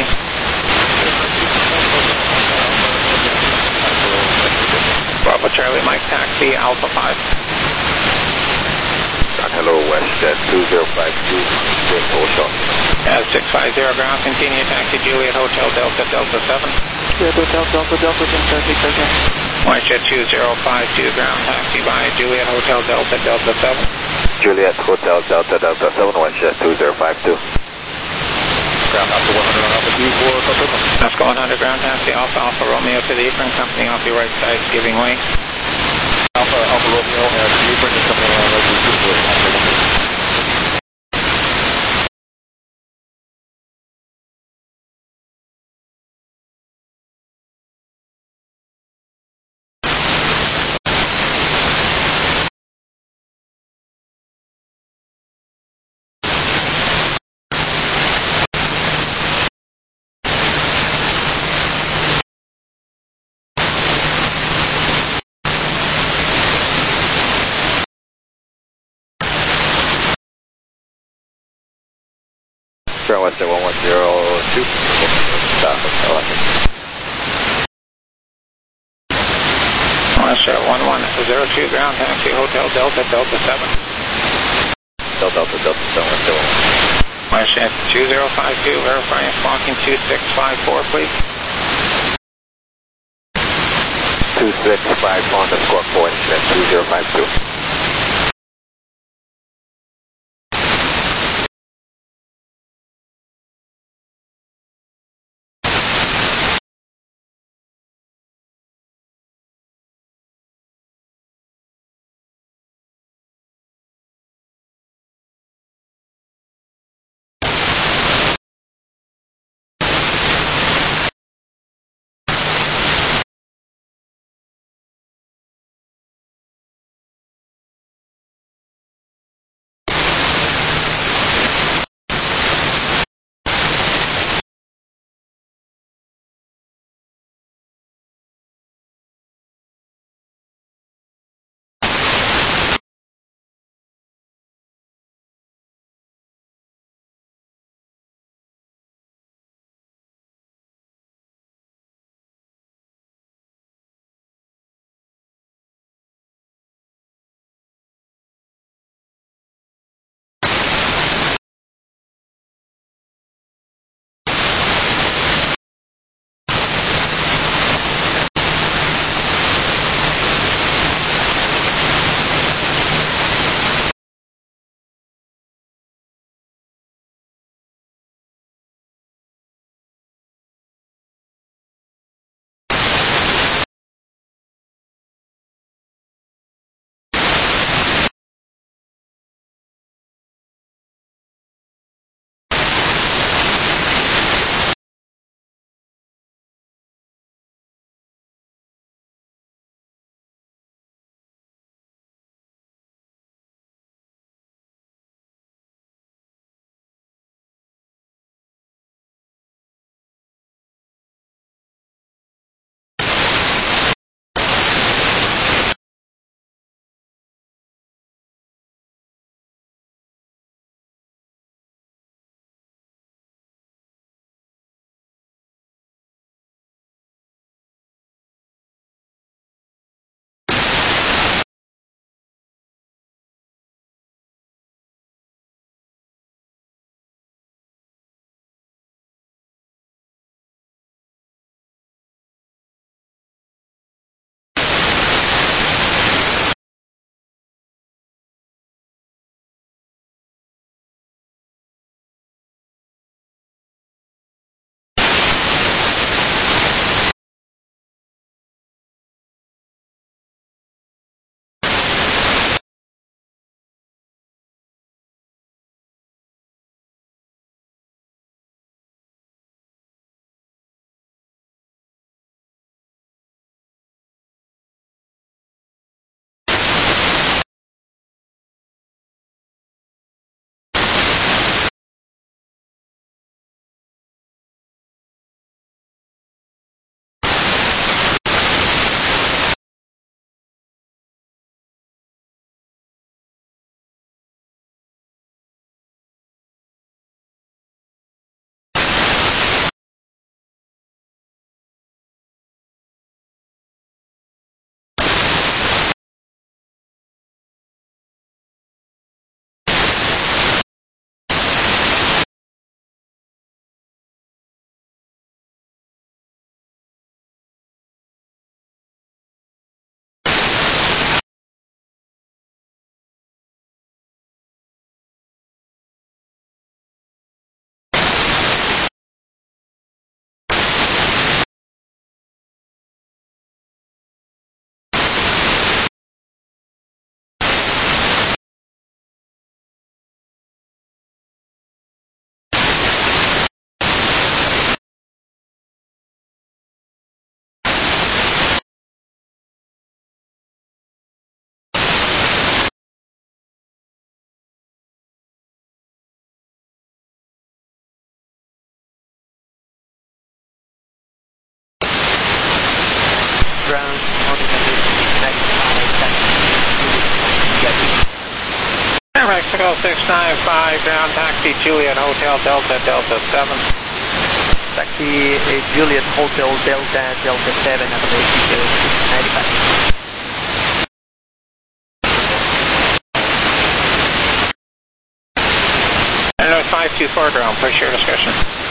K: Bravo Charlie Mike, taxi Alpha 5.
G: Hello, WestJet 2052, Swift Hotel.
K: 650 ground, continue taxi Juliet Hotel Delta Delta 7.
E: Juliet Hotel Delta Delta 7, taxi.
K: WestJet 2052 ground, taxi by Juliet Hotel Delta Delta 7.
G: Juliet Hotel Delta Delta 7, WestJet 2052. Ground Alpha 100 on Alpha 24,
K: Let's go 100 ground, taxi Alpha Alpha Romeo to the Ephraim Company off your right side, giving way.
G: Alpha Alpha Romeo and the Ephraim is coming on right to 24. Ground WestJet 1102.
K: WestJet 1102 ground, taxi Hotel Delta Delta 7.
G: Delta 7,
K: WestJet 2052, verifying clocking 2654, please.
G: 2654 on the score for incident 2052.
K: 2695, ground taxi Juliet Hotel Delta Delta 7.
N: Taxi Juliet Hotel Delta Delta 7 at altitude 95.
K: Hello, 524 ground, push your discretion.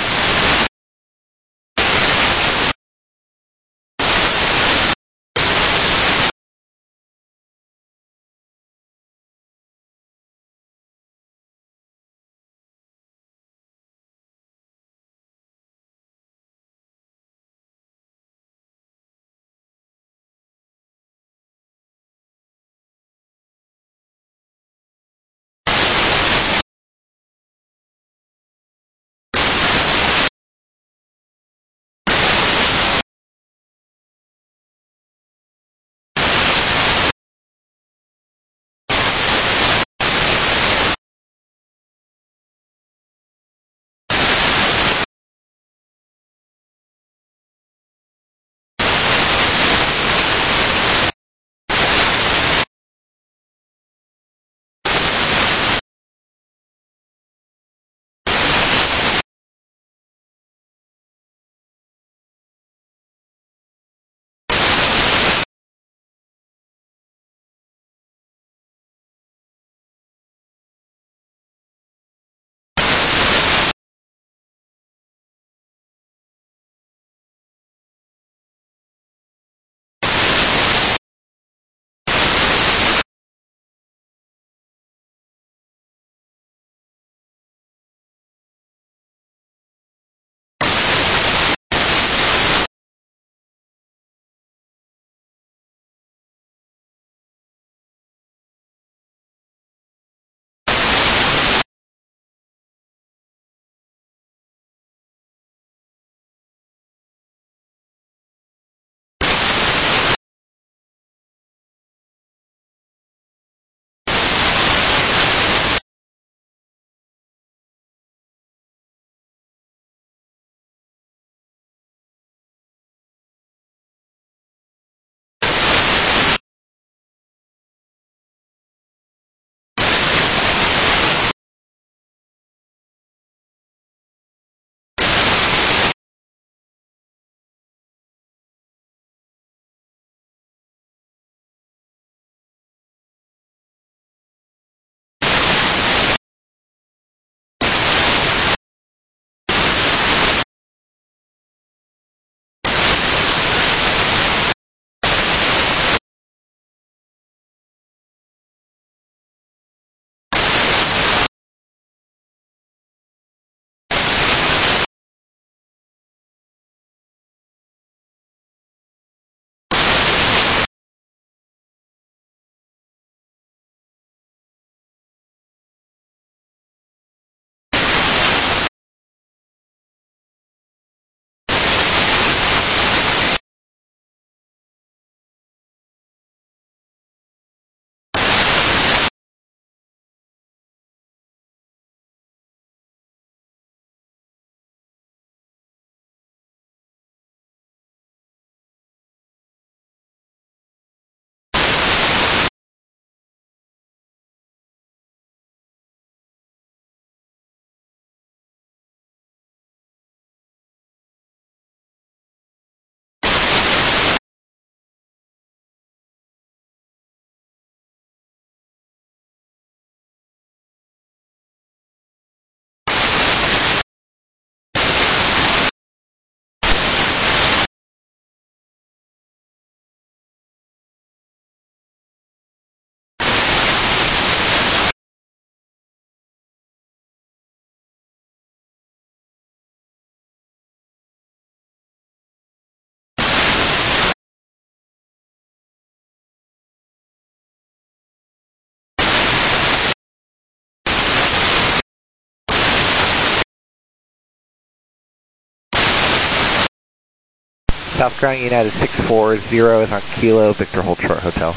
C: South Ground United 640 is on Kilo, Victor Hold Short Hotel.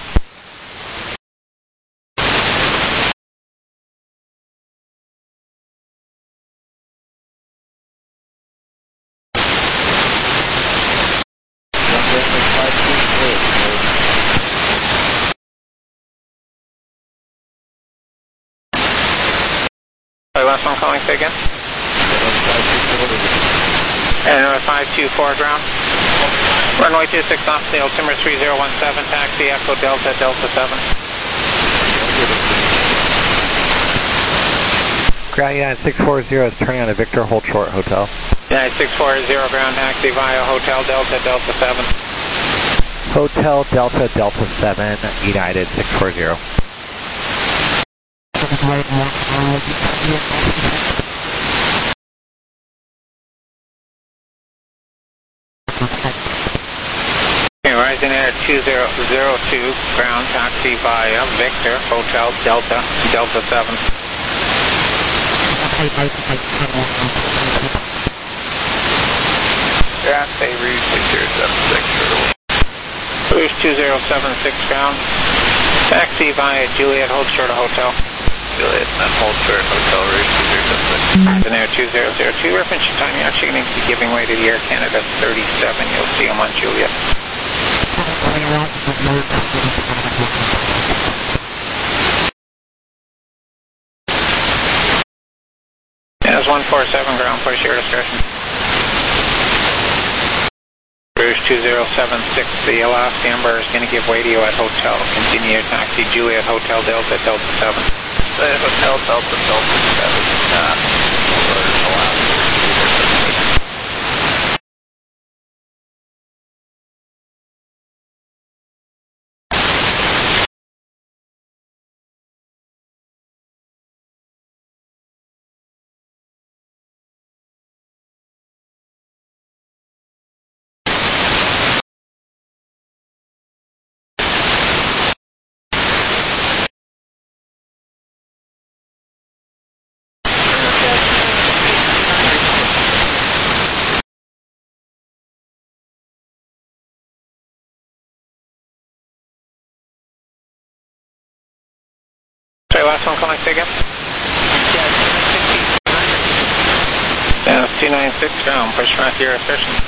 K: Sorry, last one calling, say again. And 524 ground. Runway 26 off, the altimeter 3017, taxi Echo Delta, Delta 7.
C: Ground United 640 is turning on to Victor, hold short, hotel.
K: United 640, ground taxi via Hotel Delta, Delta 7.
C: Hotel Delta, Delta 7, United 640.
K: Rising Air 2002, ground taxi via Victor, Hotel Delta, Delta 7.
J: Ground, say Rouge 2076.
K: Rouge 2076, ground. Taxi via Juliet, hold short of hotel.
J: Juliet, hold short, hotel, Rouge 2076.
K: Rising Air 2002, reference your time, you're actually going to be giving way to the Air Canada 37, you'll see them on Juliet. As 147 ground, push your discretion. Rouge 2076, the Alaska Embraer is going to give way to you at hotel. Continue your taxi, Juliet, Hotel Delta, Delta 7.
J: Hotel Delta, Delta 7.
K: Sorry, last one calling, say again. Dennis 296 ground, push back your assertion.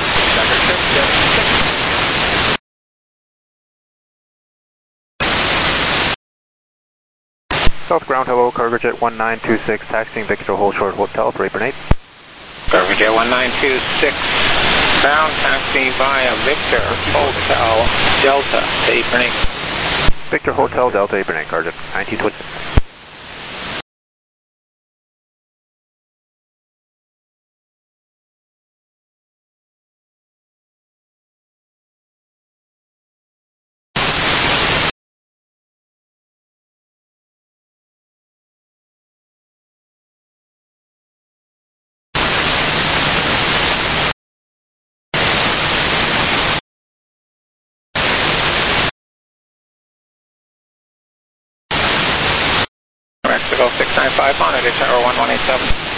J: South ground, hello, Cargojet 1926, taxiing Victor, hold short, hotel, Braeburn 8.
K: Cargojet 1926, ground taxi via Victor, Hotel, Delta, Braeburn 8.
J: Victor, Hotel, Delta, Braeburn 8, Cargojet 1926.
K: Mexico 695 monitor tower 1187.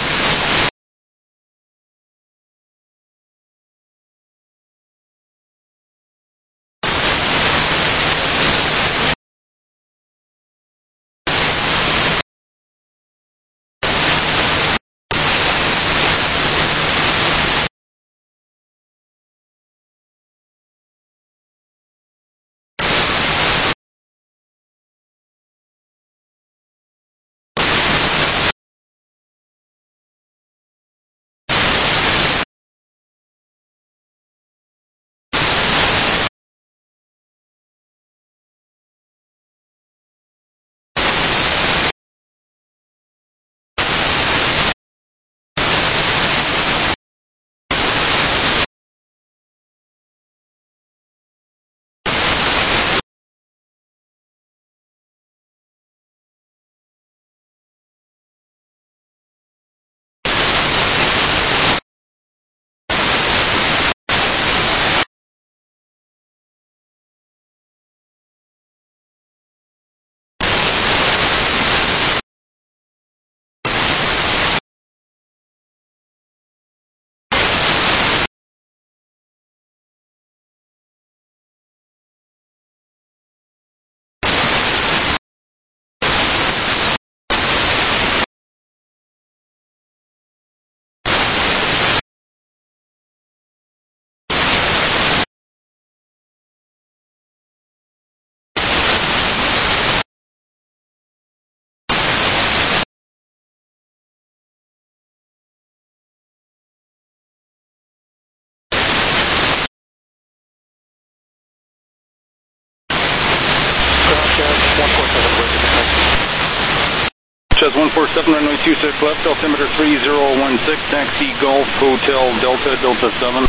O: 147, runway 26 left, altimeter 3016, taxi Golf Hotel Delta, Delta 7.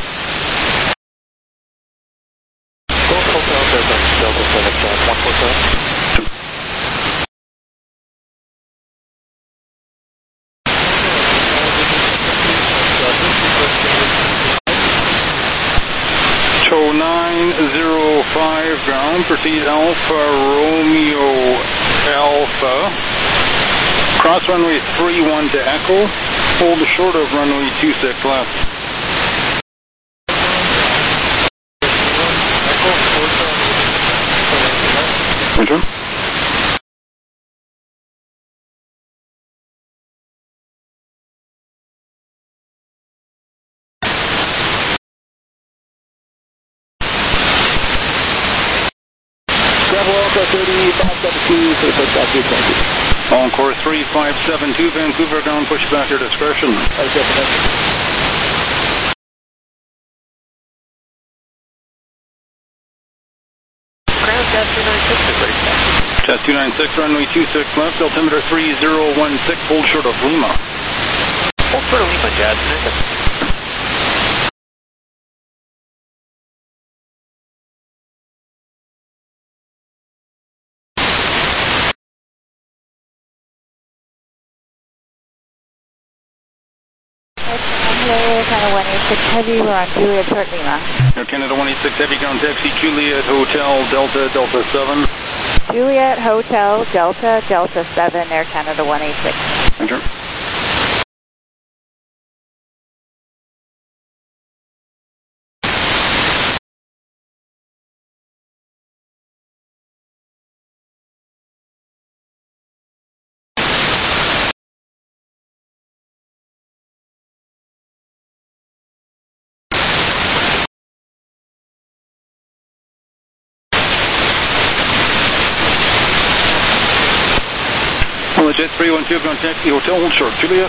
J: Golf Hotel Delta, Delta 7, 147.
O: Tow 905 ground, proceed Alpha Romeo Alpha. Cross runway 31 to Echo, hold short of runway 26 left. Roger. Encore 3572, Vancouver ground, push back your discretion. Test 296, runway 26 left, altimeter 3016, hold short of Lima.
J: Hold short of Lima, Jasmine.
E: Canada 186 Heavy, we're on Juliet Short Lima.
O: Air Canada 186 Heavy, ground taxi Juliet Hotel Delta, Delta 7.
E: Juliet Hotel Delta, Delta 7, Air Canada 186.
O: Roger. Jet 312, ground taxi Hotel, hold short, Juliet.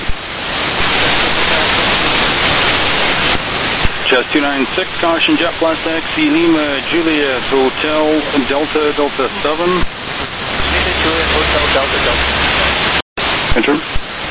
O: Jet 296, caution, jet flash taxi Lima, Juliet Hotel, Delta, Delta 7.
J: Juliet Hotel, Delta, Delta.
O: Enter.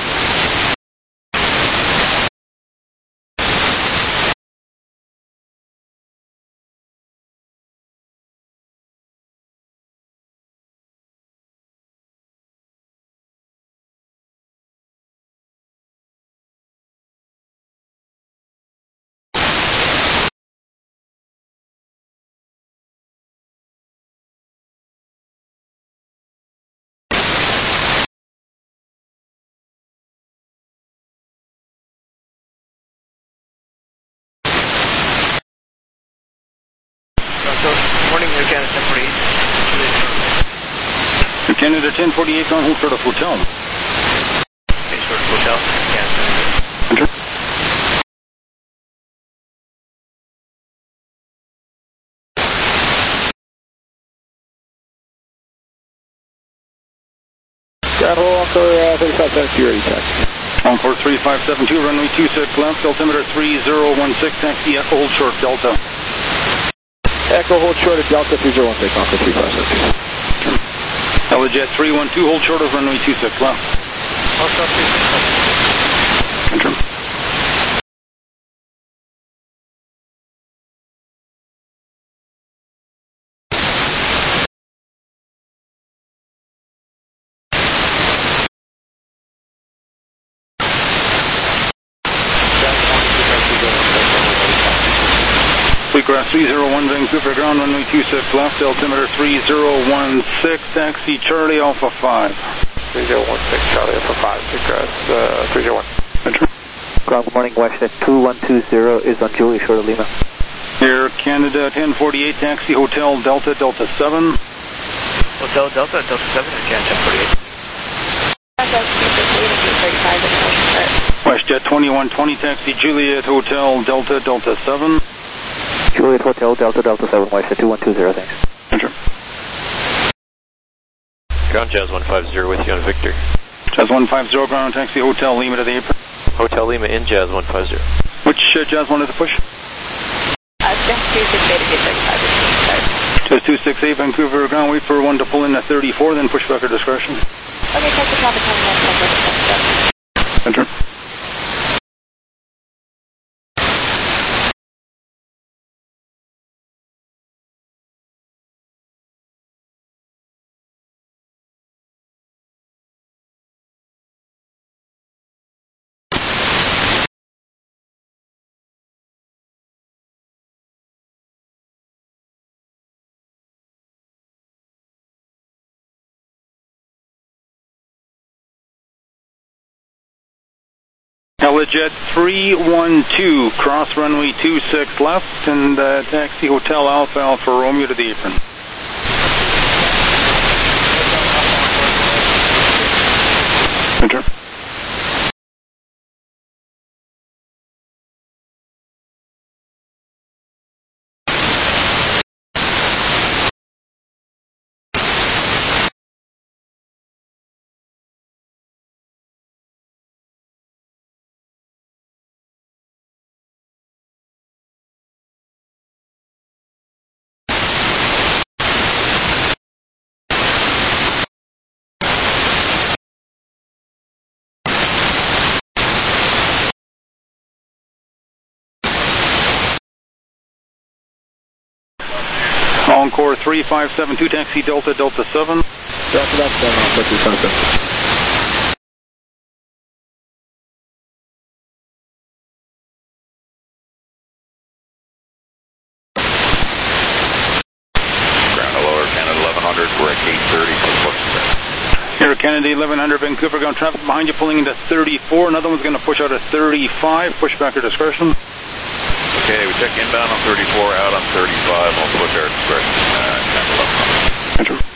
J: Morning, Air Canada 1048.
O: Air Canada 1048, ground hold short of Hotel.
J: Okay, short of Hotel, Canada.
O: Enter.
F: Travel Encore 3572, ready taxi.
O: Encore 3572, runway 26 left, altimeter 3016, taxi Echo, hold short, Delta.
F: Echo, hold short of Delta 3016, Encore 3572.
O: Jet 312, hold short of runway 26 left. Enter. Fleetcraft 301, Vancouver ground, runway 26 left, altimeter 3016, taxi Charlie Alpha 5.
J: 3016, Charlie Alpha 5, Fleetcraft 301.
O: Enter.
D: Ground, good morning, WestJet 2120 is on Juliet Short of Lima.
O: Air Canada 1048, taxi Hotel Delta, Delta 7.
J: Hotel Delta, Delta 7, Air Canada 1048.
O: WestJet 2120, taxi Juliet Hotel Delta, Delta 7.
D: Juliet Hotel Delta, Delta 7, WestJet 2120, thanks.
O: Enter.
J: Ground Jazz 150 with you on Victor.
O: Jazz 150, ground taxi Hotel Lima to the apron.
J: Hotel Lima in Jazz 150.
O: Which Jazz wanted to push? Just 268 Vancouver ground, wait for 1 to pull in at 34, then push back at discretion.
M: Okay, take the traffic on
O: Center. Helijet 312, cross runway 26 left, and taxi Hotel Alpha Alpha Romeo to the apron. Enter. Encore 3572, taxi Delta Delta 7.
F: Delta Delta 7, I'll put 357.
B: We're at gate 30 for push.
O: Air Canada 1100 Vancouver ground traffic behind you pulling into 34. Another one's going to push out at 35. Push back at discretion.
B: Okay, we check inbound on 34, out on 35. I'll push our discretion. 10 11.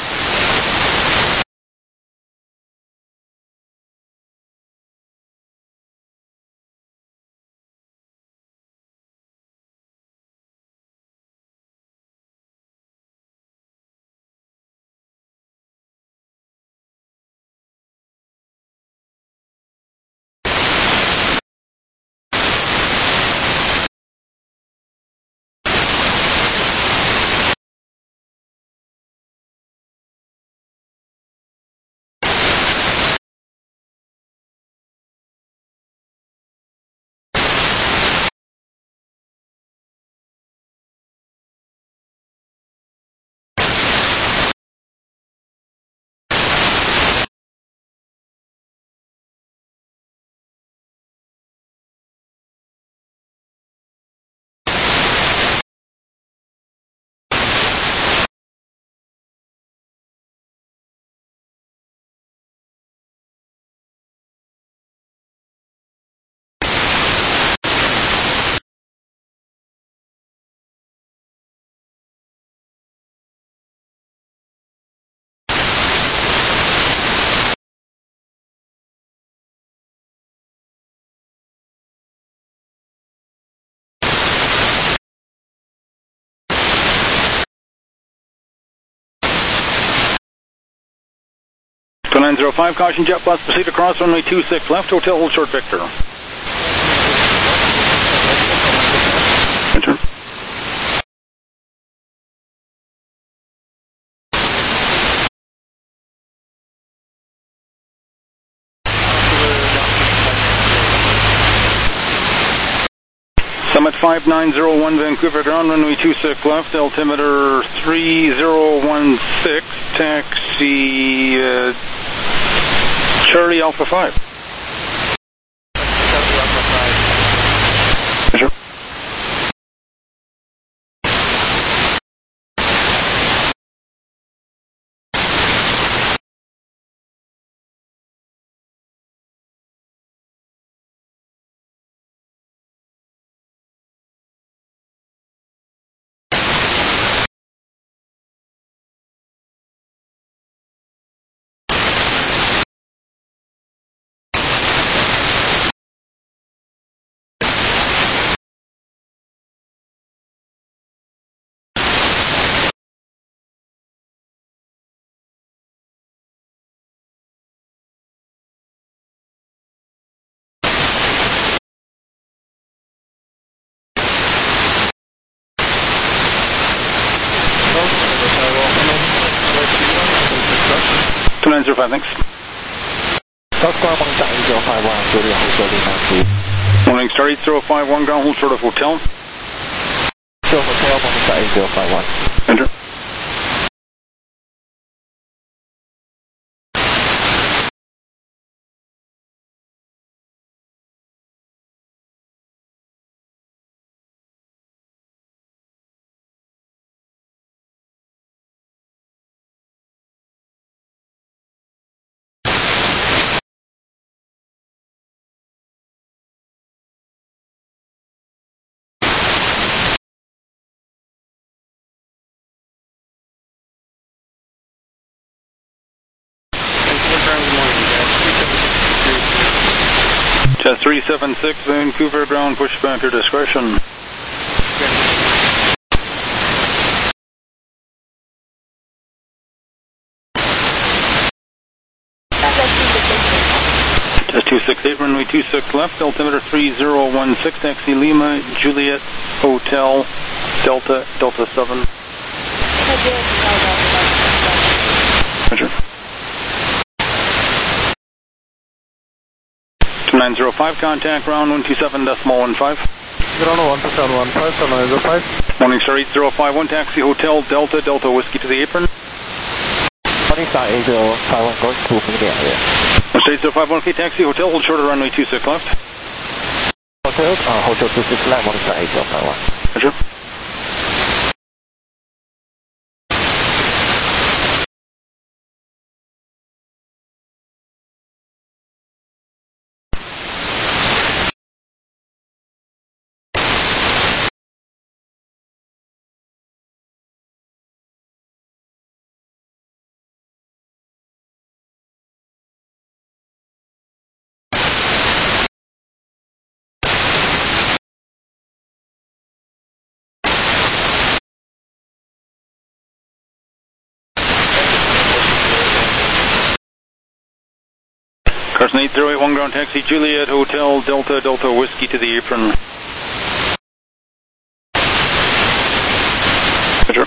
O: So 905, caution jet bus, proceed across runway 26 left, hotel hold short Victor. Enter. Summit 5901 Vancouver ground, runway 26 left, altimeter 3016, taxi Charlie Alpha 5. Sure. 205, thanks.
C: South Star, morning star 8051, Julia, Hotel Lima 2.
O: Morning star 8051, ground hold short of hotel.
C: Short hotel, morning star 8051.
O: Enter. Chest 376, Vancouver ground, pushback at your discretion. Chest 268, runway 26 left, altimeter 3016, taxi Lima, Juliet, Hotel, Delta, Delta 7. Roger. 905, contact ground 127.15.
A: Ground 127.15, 905.
O: Morning star 8051, taxi Hotel, Delta, Delta Whiskey to the apron.
C: Morning star 8051, going to the area.
O: Star 8051, okay, taxi Hotel, hold short of runway 26 left.
C: Hotel, Hotel 26 left, morning star 8051.
O: Roger. Carson 8081, ground taxi Juliet, Hotel, Delta, Delta Whiskey to the apron. Roger.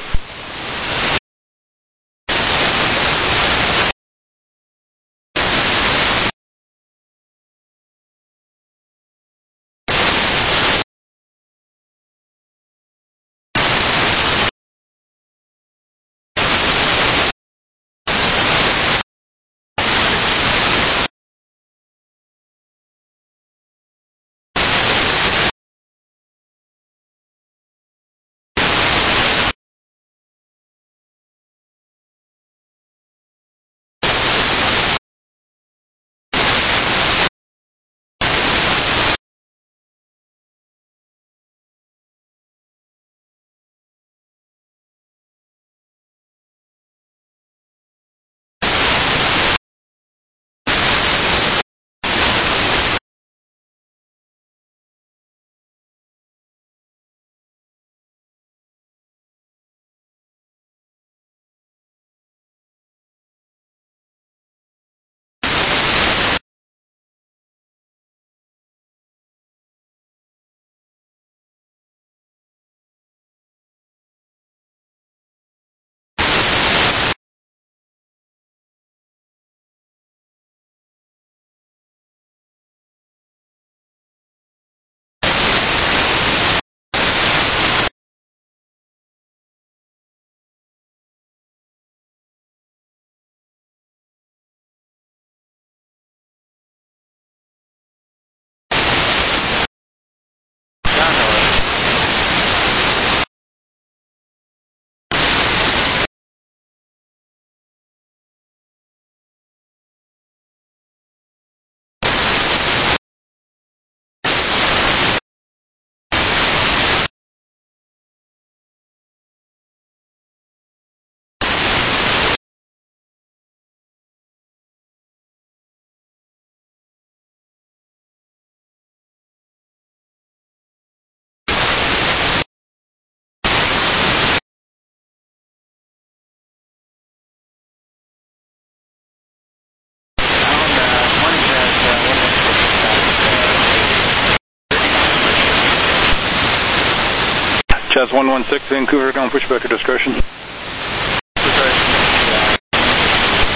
O: Chaz 116, Vancouver, ground pushback at discretion.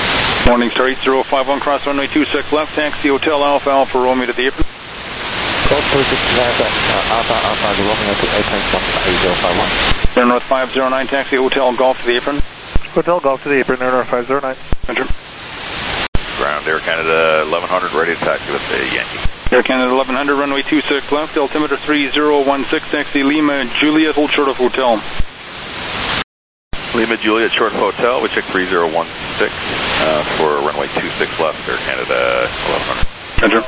O: Morning Star 8051, cross runway 26 left, taxi Hotel Alpha Alpha Romeo to the apron.
C: Golf 46 Alpha Alpha Romeo to apron from 8051.
O: Air North 509, taxi Hotel Golf to the apron.
A: Hotel Golf to the apron, Air North 509.
O: Enter.
B: Ground Air Canada 1100, ready to taxi with the Yankee.
O: Air Canada 1100, runway 26 left, altimeter 3016, taxi Lima Juliet, hold short of hotel.
B: Lima Juliet, short of hotel, we check 3016 for runway 26 left, Air Canada 1100.
O: Enter.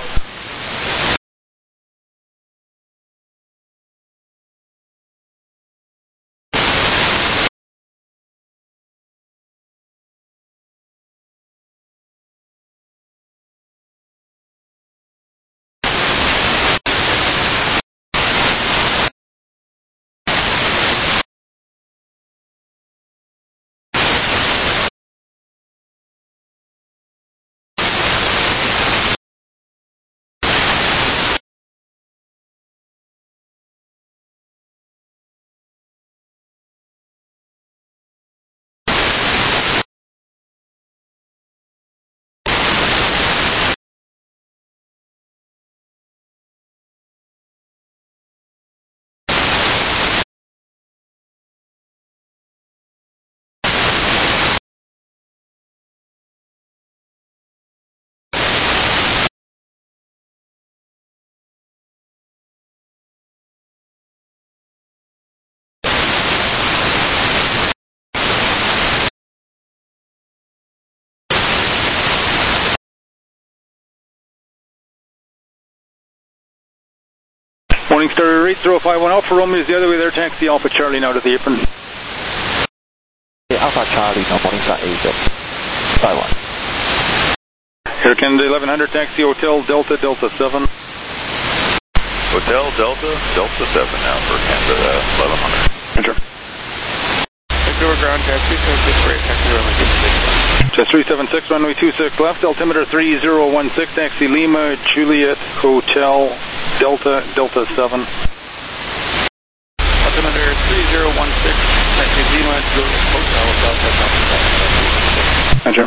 O: Morning Star 8051 Alpha Romeo is the other way there, taxi Alpha Charlie now to the apron.
C: Alpha Charlie, no Morning Star 8051.
O: Air Canada 1100, taxi Hotel Delta Delta 7.
B: Hotel Delta Delta 7 now for Canada 1100.
O: Enter.
A: Vancouver ground, taxi 76 right, taxi runway 26 left.
O: Just 376, runway 26 left, altimeter 3016, taxi Lima Juliet Hotel Delta Delta 7.
A: Altimeter 3016, taxi Lima Juliet Hotel Delta Delta 7.
O: Enter.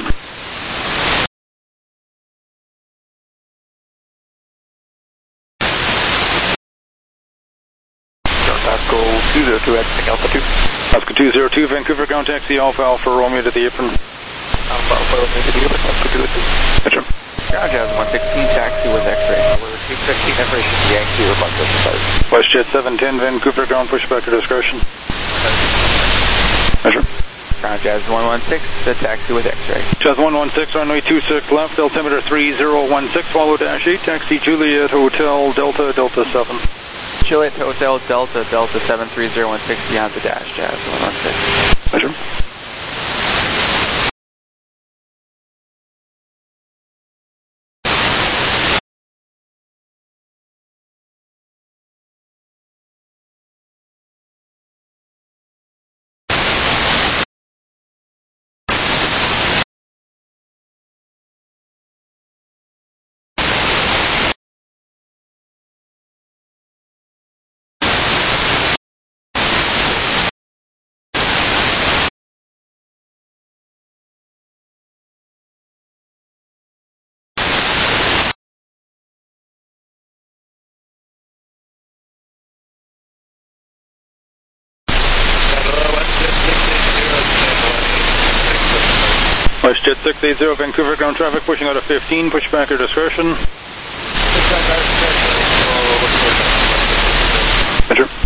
A: Pasco 202, exiting Alpha 2.
O: Pasco 202, Vancouver ground, taxi Alpha Alpha Romeo to the apron.
A: Alpha Alpha Romeo to the apron, Pasco 202.
O: Enter.
D: Ground Jazz 116, taxi with X-ray. We're 215, separation Yankee or Buck 55.
O: WestJet 710, Vancouver ground, pushback to discretion. Measure.
D: Ground Jazz 116, the taxi with X-ray.
O: Jazz 116, runway 26 left, altimeter 3016, follow dash 8, taxi Juliet Hotel Delta Delta 7.
D: Juliet Hotel Delta Delta 73016 beyond the dash, Jazz 116.
O: Measure. WestJet 680, Vancouver ground traffic pushing out of 15, pushback or discretion. Measure.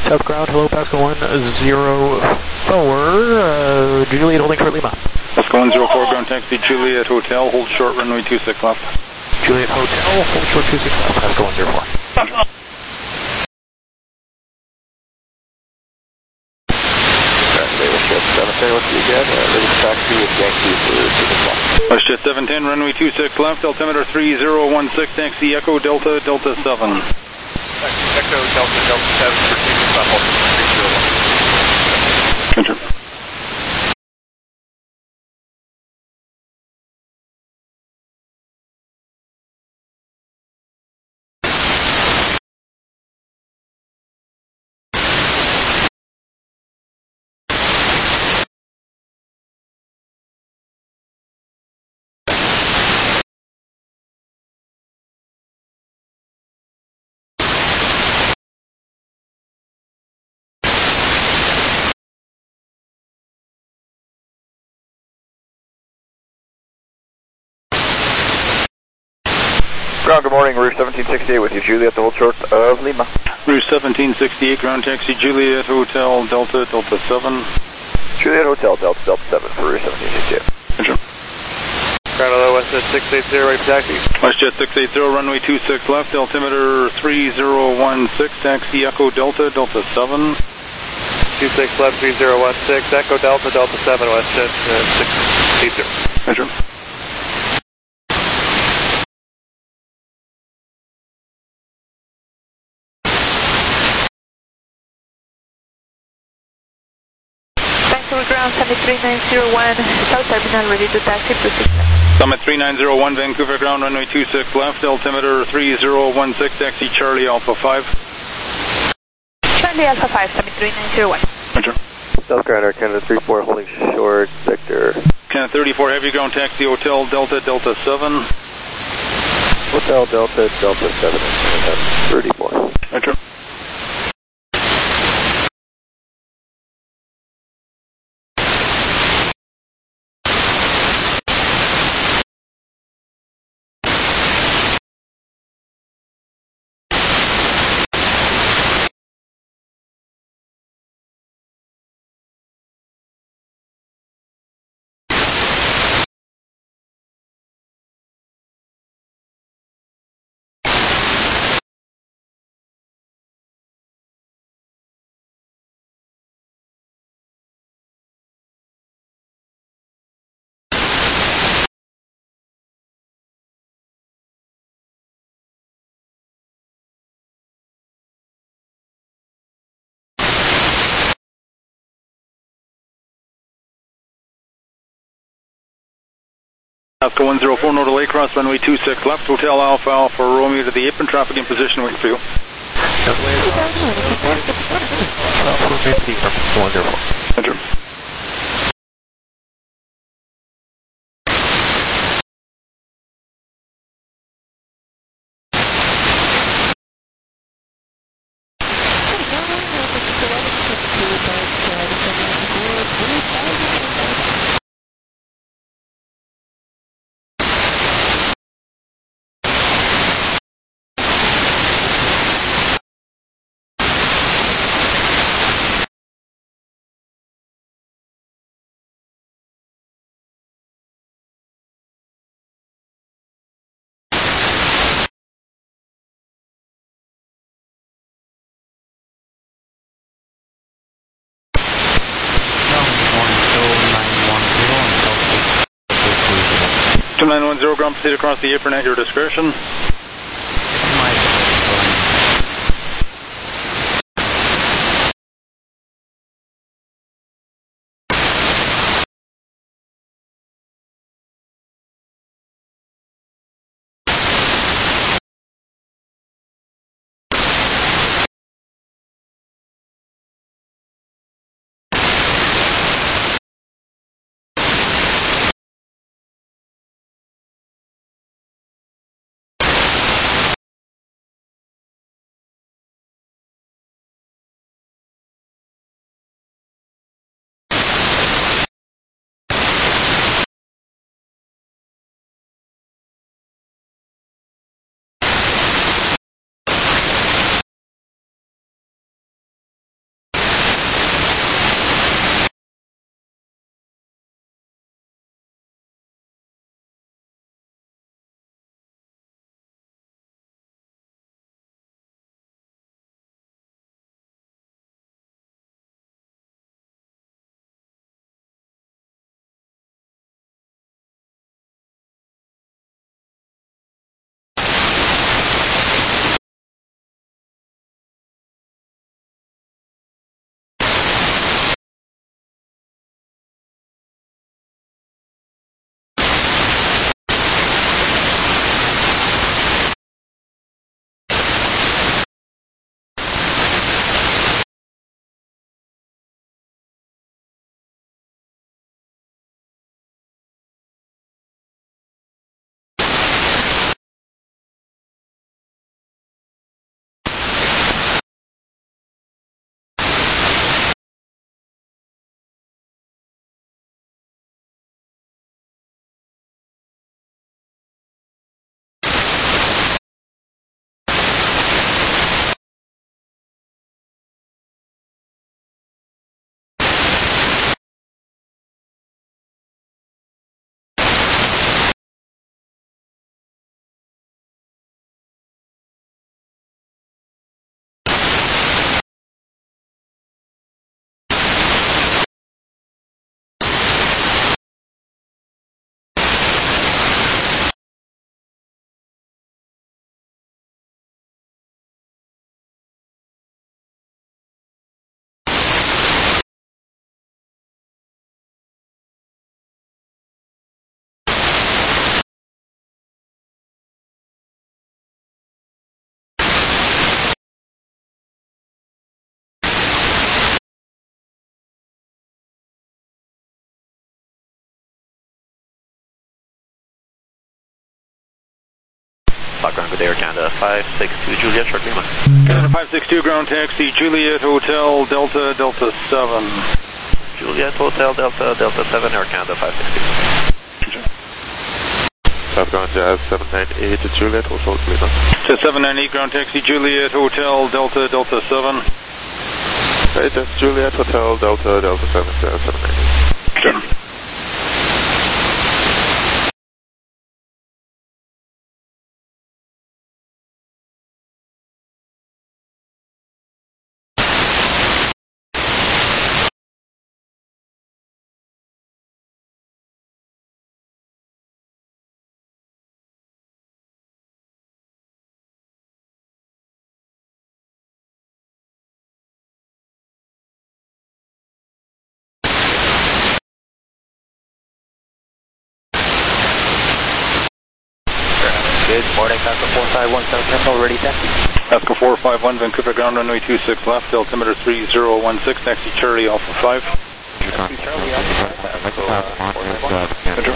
C: South ground, hello, Pascal 104, Juliet holding short Lima.
O: Pascal 104, ground taxi Juliet Hotel, hold short runway 26 left.
C: Juliet Hotel, hold short 26 left, Pascal 104.
O: WestJet 710, runway 26 left, altimeter 3016, taxi Echo Delta, Delta 7.
G: Echo Delta, Delta 7, proceeding on hold 301.
O: Enter.
G: Ground, good morning, Route 1768 with you, Juliet, the hold short of Lima.
O: Route 1768, ground taxi Juliet Hotel, Delta, Delta 7.
G: Juliet Hotel, Delta, Delta 7 for Route 1768.
O: Enter.
G: Ground, hello, WestJet 680, right for taxi.
O: WestJet 680, runway 26 left, altimeter 3016, taxi Echo Delta, Delta 7.
G: 26 left, 3016, Echo Delta, Delta 7, WestJet 680.
O: Enter.
E: Ground, Summit 3901, South Terminal, ready to taxi, proceed.
O: Summit 3901, Vancouver ground, runway 26 left, altimeter 3016, taxi Charlie Alpha 5.
E: Charlie Alpha 5, Summit 3901.
O: Enter.
G: South ground, Air Canada 34, holding short, Victor.
O: Canada 34, heavy ground, taxi Hotel Delta, Delta 7.
G: Hotel Delta, Delta 7, 34.
O: Enter. Alaska 104, no delay, cross runway 26 left, Hotel Alpha Alpha Romeo to the apron, traffic in position, waiting for you. Enter. Two 910, ground proceed across the apron at your discretion.
L: Alpha, ground good day, Air Canada 562 Juliet, short Lima.
O: Canada 562, ground taxi, Juliet Hotel, Delta, Delta 7.
L: Juliet Hotel, Delta, Delta 7, Air Canada 562.
G: Southbound Jazz 798 to Juliet Hotel, Lima.
O: To 798, ground taxi, Juliet Hotel, Delta, Delta 7.
G: Right, that's Juliet Hotel, Delta, Delta 7, Jazz 798.
O: Sure.
C: Good morning, Pasco 4517 Terminal, ready taxi.
O: Pasco 451, Vancouver ground runway 26 left, altimeter 3016, taxi Charlie Alpha 5.
C: Charlie Alpha 5.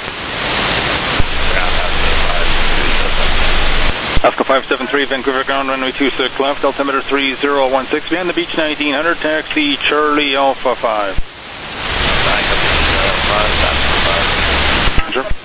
O: Pasco 573, Vancouver ground runway 26 left, altimeter 3016, behind the beach 1900, taxi Charlie Alpha 5. Sure.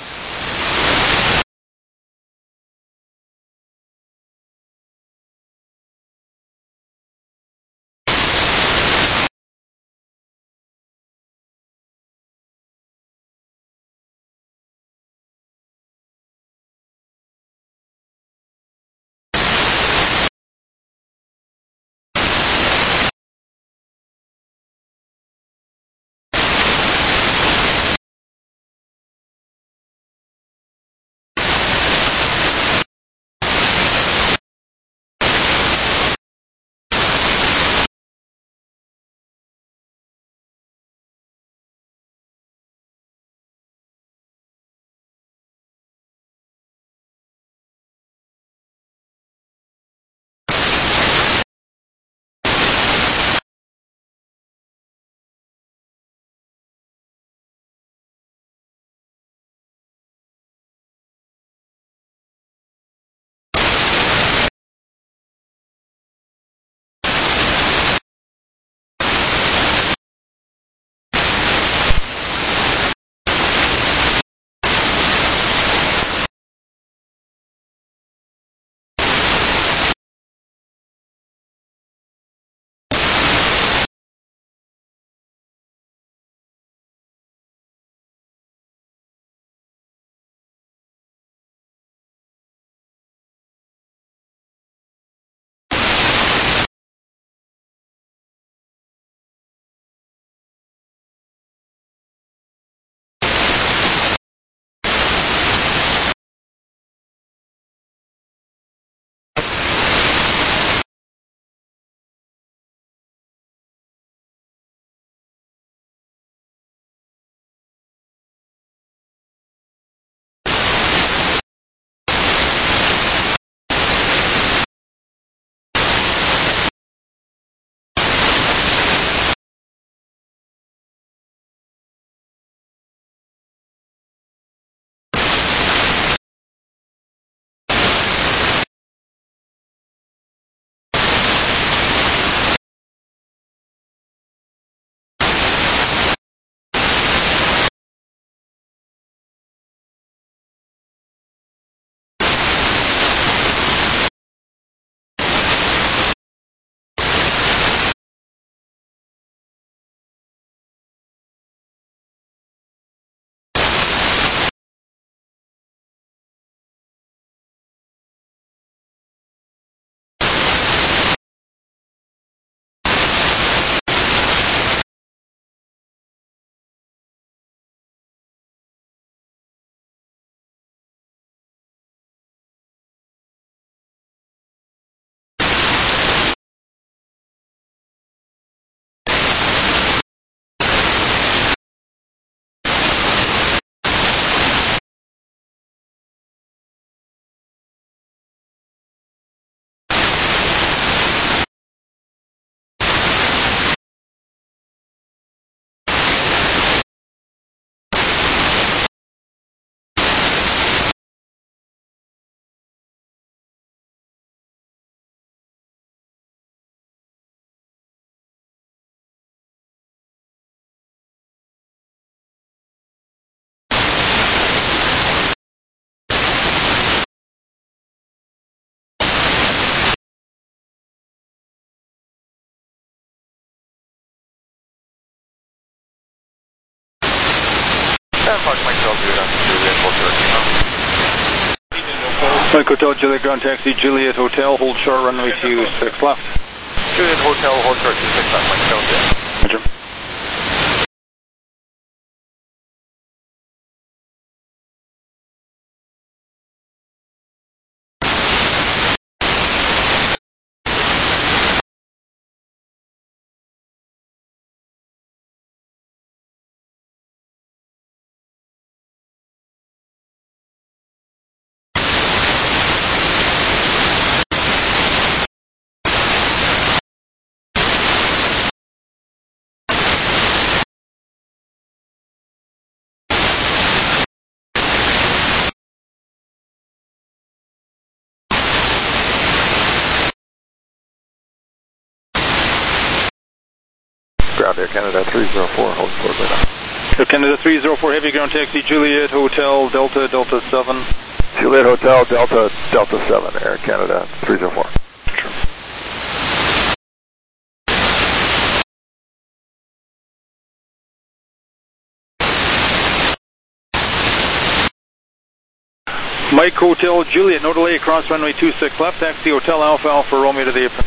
O: Mike Hotel, Juliet Ground Taxi, Juliet Hotel, hold short, runway 26 left.
G: Juliet Hotel, hold short, 26 left, Mike Hotel.
O: Roger.
G: Ground Air Canada 304, hold short right now.
O: Air Canada 304, heavy ground taxi, Juliet Hotel, Delta, Delta 7.
G: Juliet Hotel, Delta, Delta 7, Air Canada 304.
O: Mike Hotel, Juliet, no delay, across runway 26 left, taxi Hotel Alpha Alpha Romeo to the apron.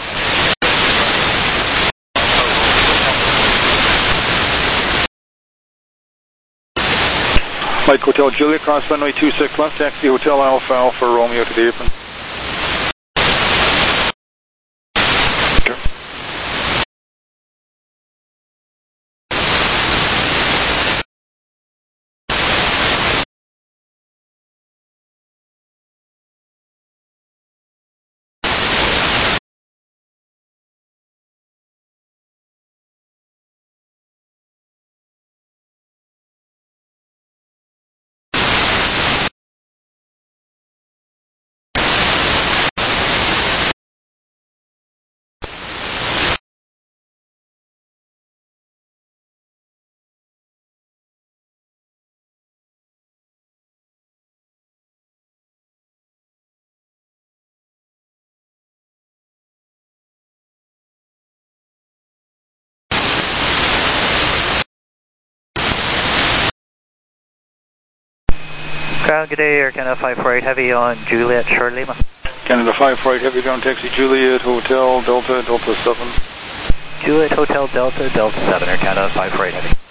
O: Mike Hotel, Juliet, cross runway 26 left, taxi Hotel Alpha Alpha Romeo to the apron.
C: Good day, Air Canada 548 Heavy on Juliet, Short Lima.
O: Canada 548 Heavy ground taxi, Juliet Hotel, Delta, Delta 7.
C: Juliet Hotel, Delta, Delta 7, Air Canada 548 Heavy.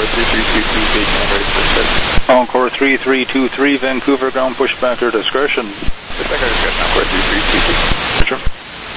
G: 3322,
O: Encore 3323, Vancouver ground, pushback or discretion.
G: Pushback or discretion, Encore 3322.
O: Roger.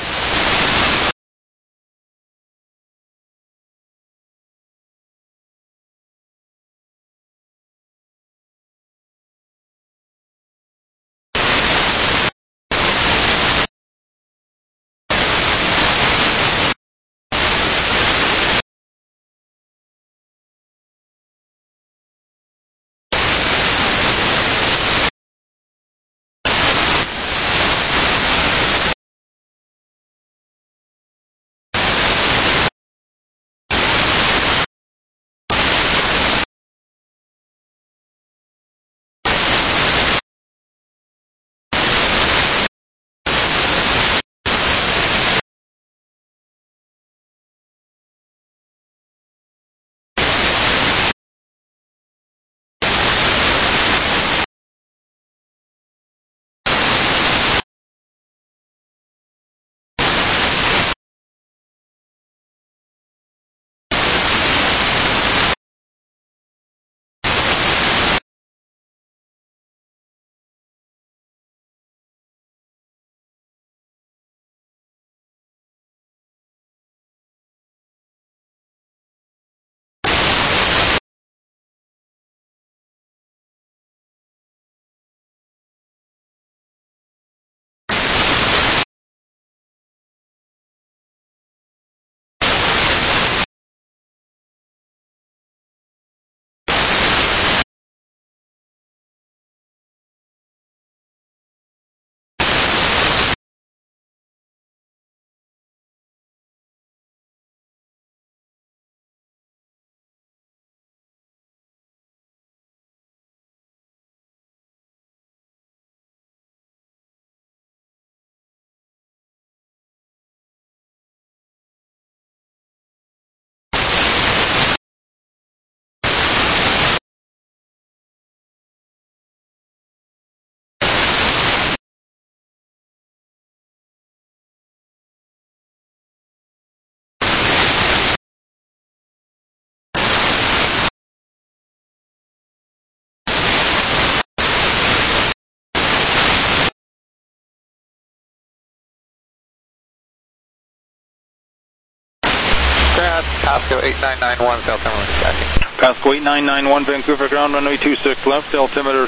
J: Pasco 8991, altimeter dispatching.
O: Pasco 8991, Vancouver ground, runway 26 left, altimeter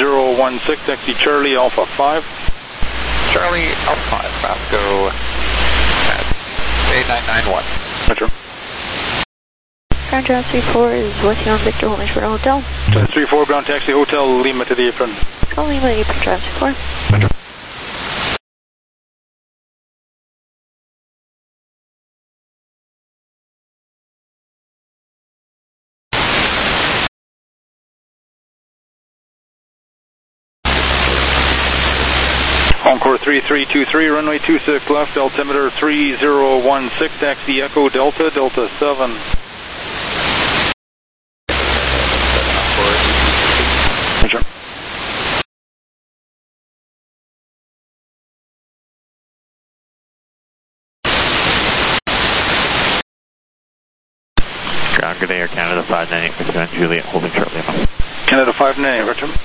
O: 3016, taxi Charlie Alpha 5.
J: Charlie Alpha 5, Pasco 8991.
O: Roger.
E: Ground Jazz 34 is waiting on Victor holding short hotel.
O: Jazz 34, ground taxi hotel, Lima to the apron.
E: Lima, apron Jazz 34.
O: Roger. Encore 3323, runway 26 left, altimeter 3016, taxi Echo Delta, Delta 7. Roger.
B: Ground, good day, Air Canada 598, Juliet, holding short Lima.
O: Canada 598, Roger.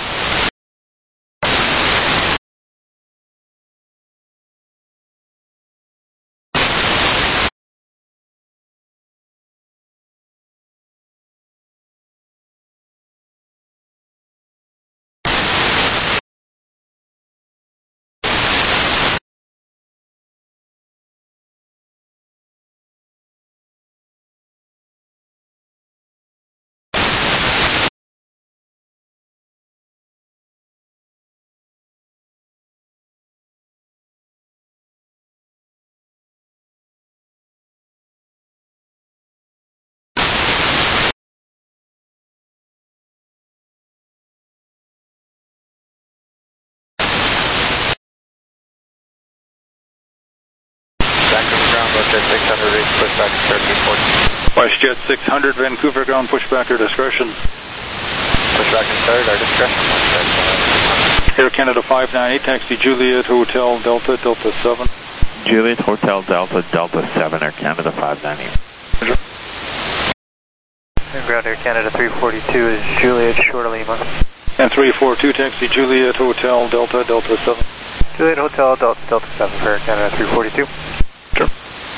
O: WestJet 600, Vancouver ground, pushback or discretion.
J: Pushback and third or discretion.
O: Air Canada 598, taxi Juliet Hotel Delta, Delta 7.
B: Juliet Hotel Delta, Delta 7, Air Canada 598.
O: Roger.
D: Air ground Air Canada 342 is Juliet, short of Lima.
O: And 342, taxi Juliet Hotel Delta, Delta 7.
D: Juliet Hotel Delta, Delta 7 for Air Canada 342.
O: Sure.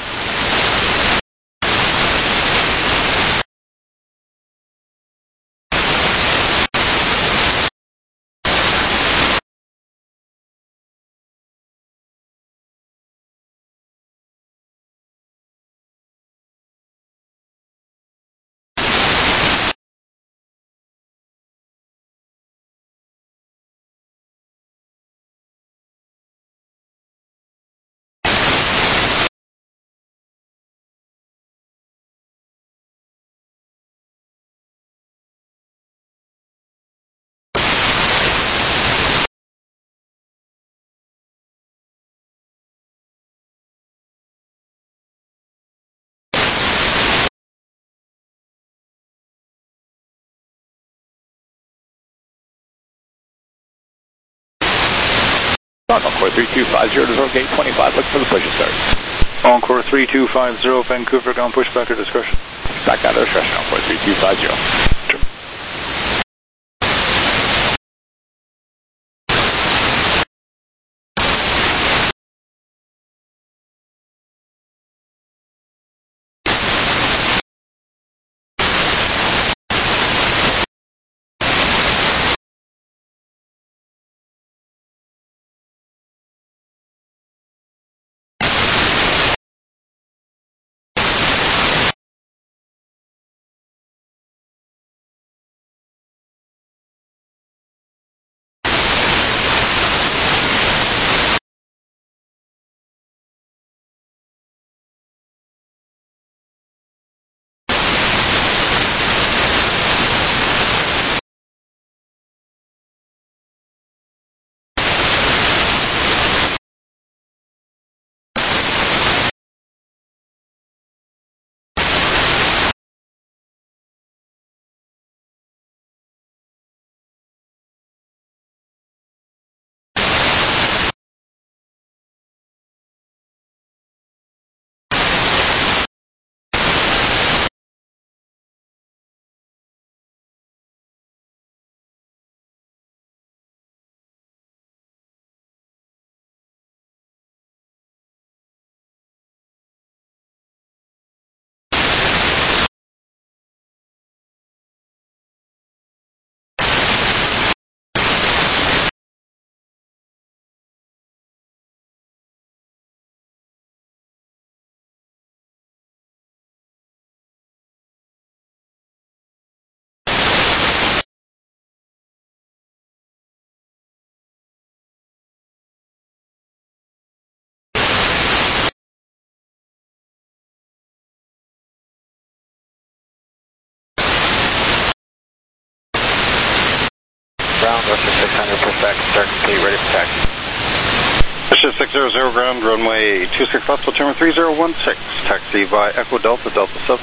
F: Encore 3250 to gate 25, look for the push start.
O: Encore 3250, Vancouver, ground pushback or discretion.
F: Back out of discretion, Encore 3250.
J: Ground, Russia 600, pushback, start complete, ready for taxi.
A: Russia 600, ground, runway 26 left, altimeter 3016, taxi by Echo Delta, Delta 7.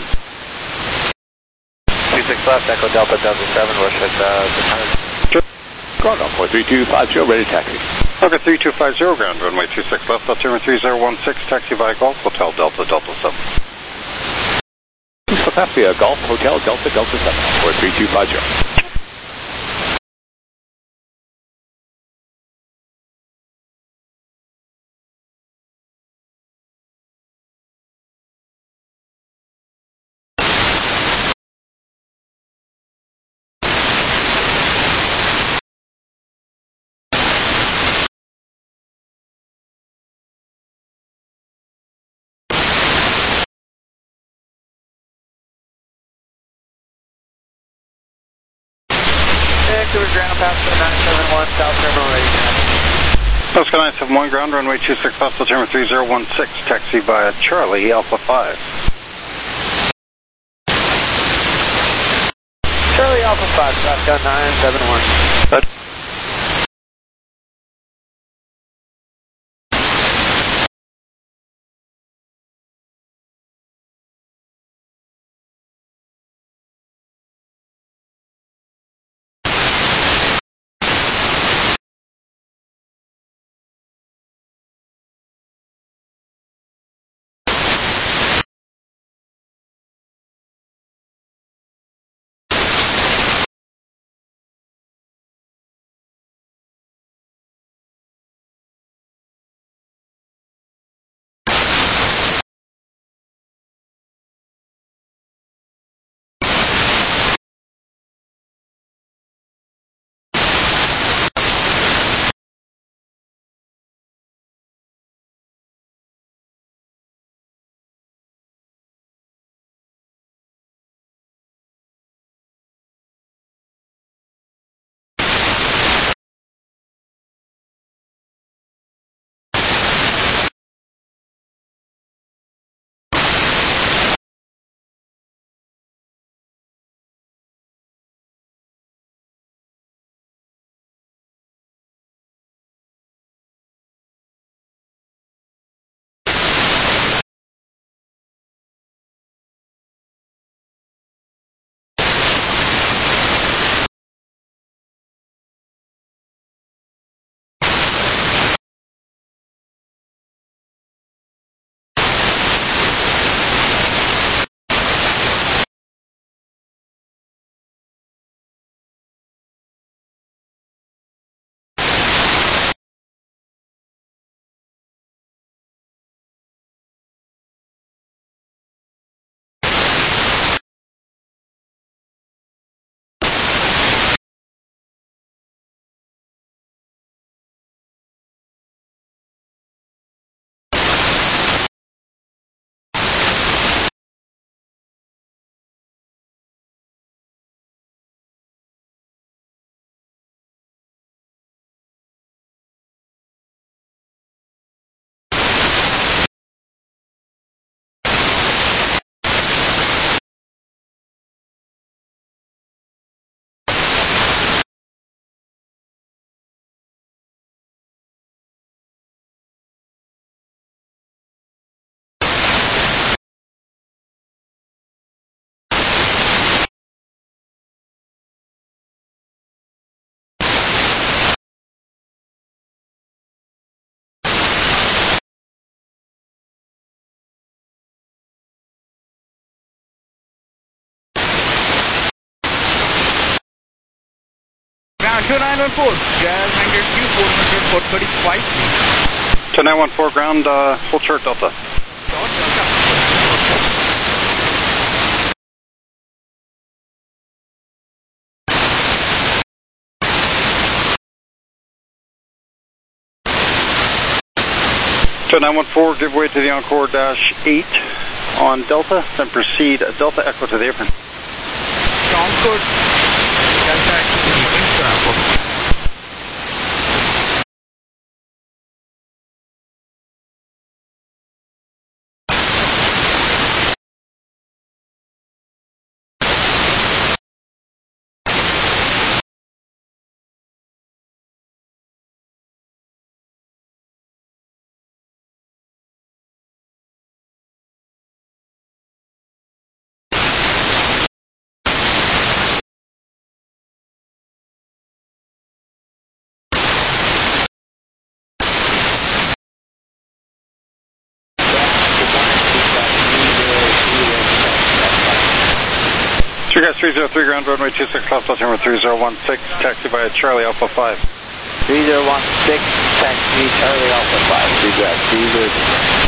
J: 26 left, Echo Delta, Delta 7, Russia 600.
F: Ground, Encore 3250, ready to taxi.
A: Okay, 3250, ground, runway 26 left, altimeter 3016, taxi by Golf Hotel, Delta, Delta 7.
F: Philadelphia, Golf Hotel Delta, Delta 7, Encore 3250.
D: Vancouver ground, Pasco 971, South River, ready to taxi.
A: Pasco 971, ground, runway 26 left, altimeter 3016, taxi by Charlie, Alpha 5.
D: Charlie Alpha 5, Pasco 971.
P: 2914, Jazz Hangar Q 435.
O: 2914 ground, hold short Delta.
P: Short Delta.
O: 914, give way to the Encore dash 8 on Delta, then proceed Delta Echo to the apron.
P: Encore Delta Echo to the apron.
O: Guys 303 ground runway 26 left, altimeter 3016, taxi by Charlie Alpha 5.
J: 3016, taxi Charlie Alpha 5, 3 guys,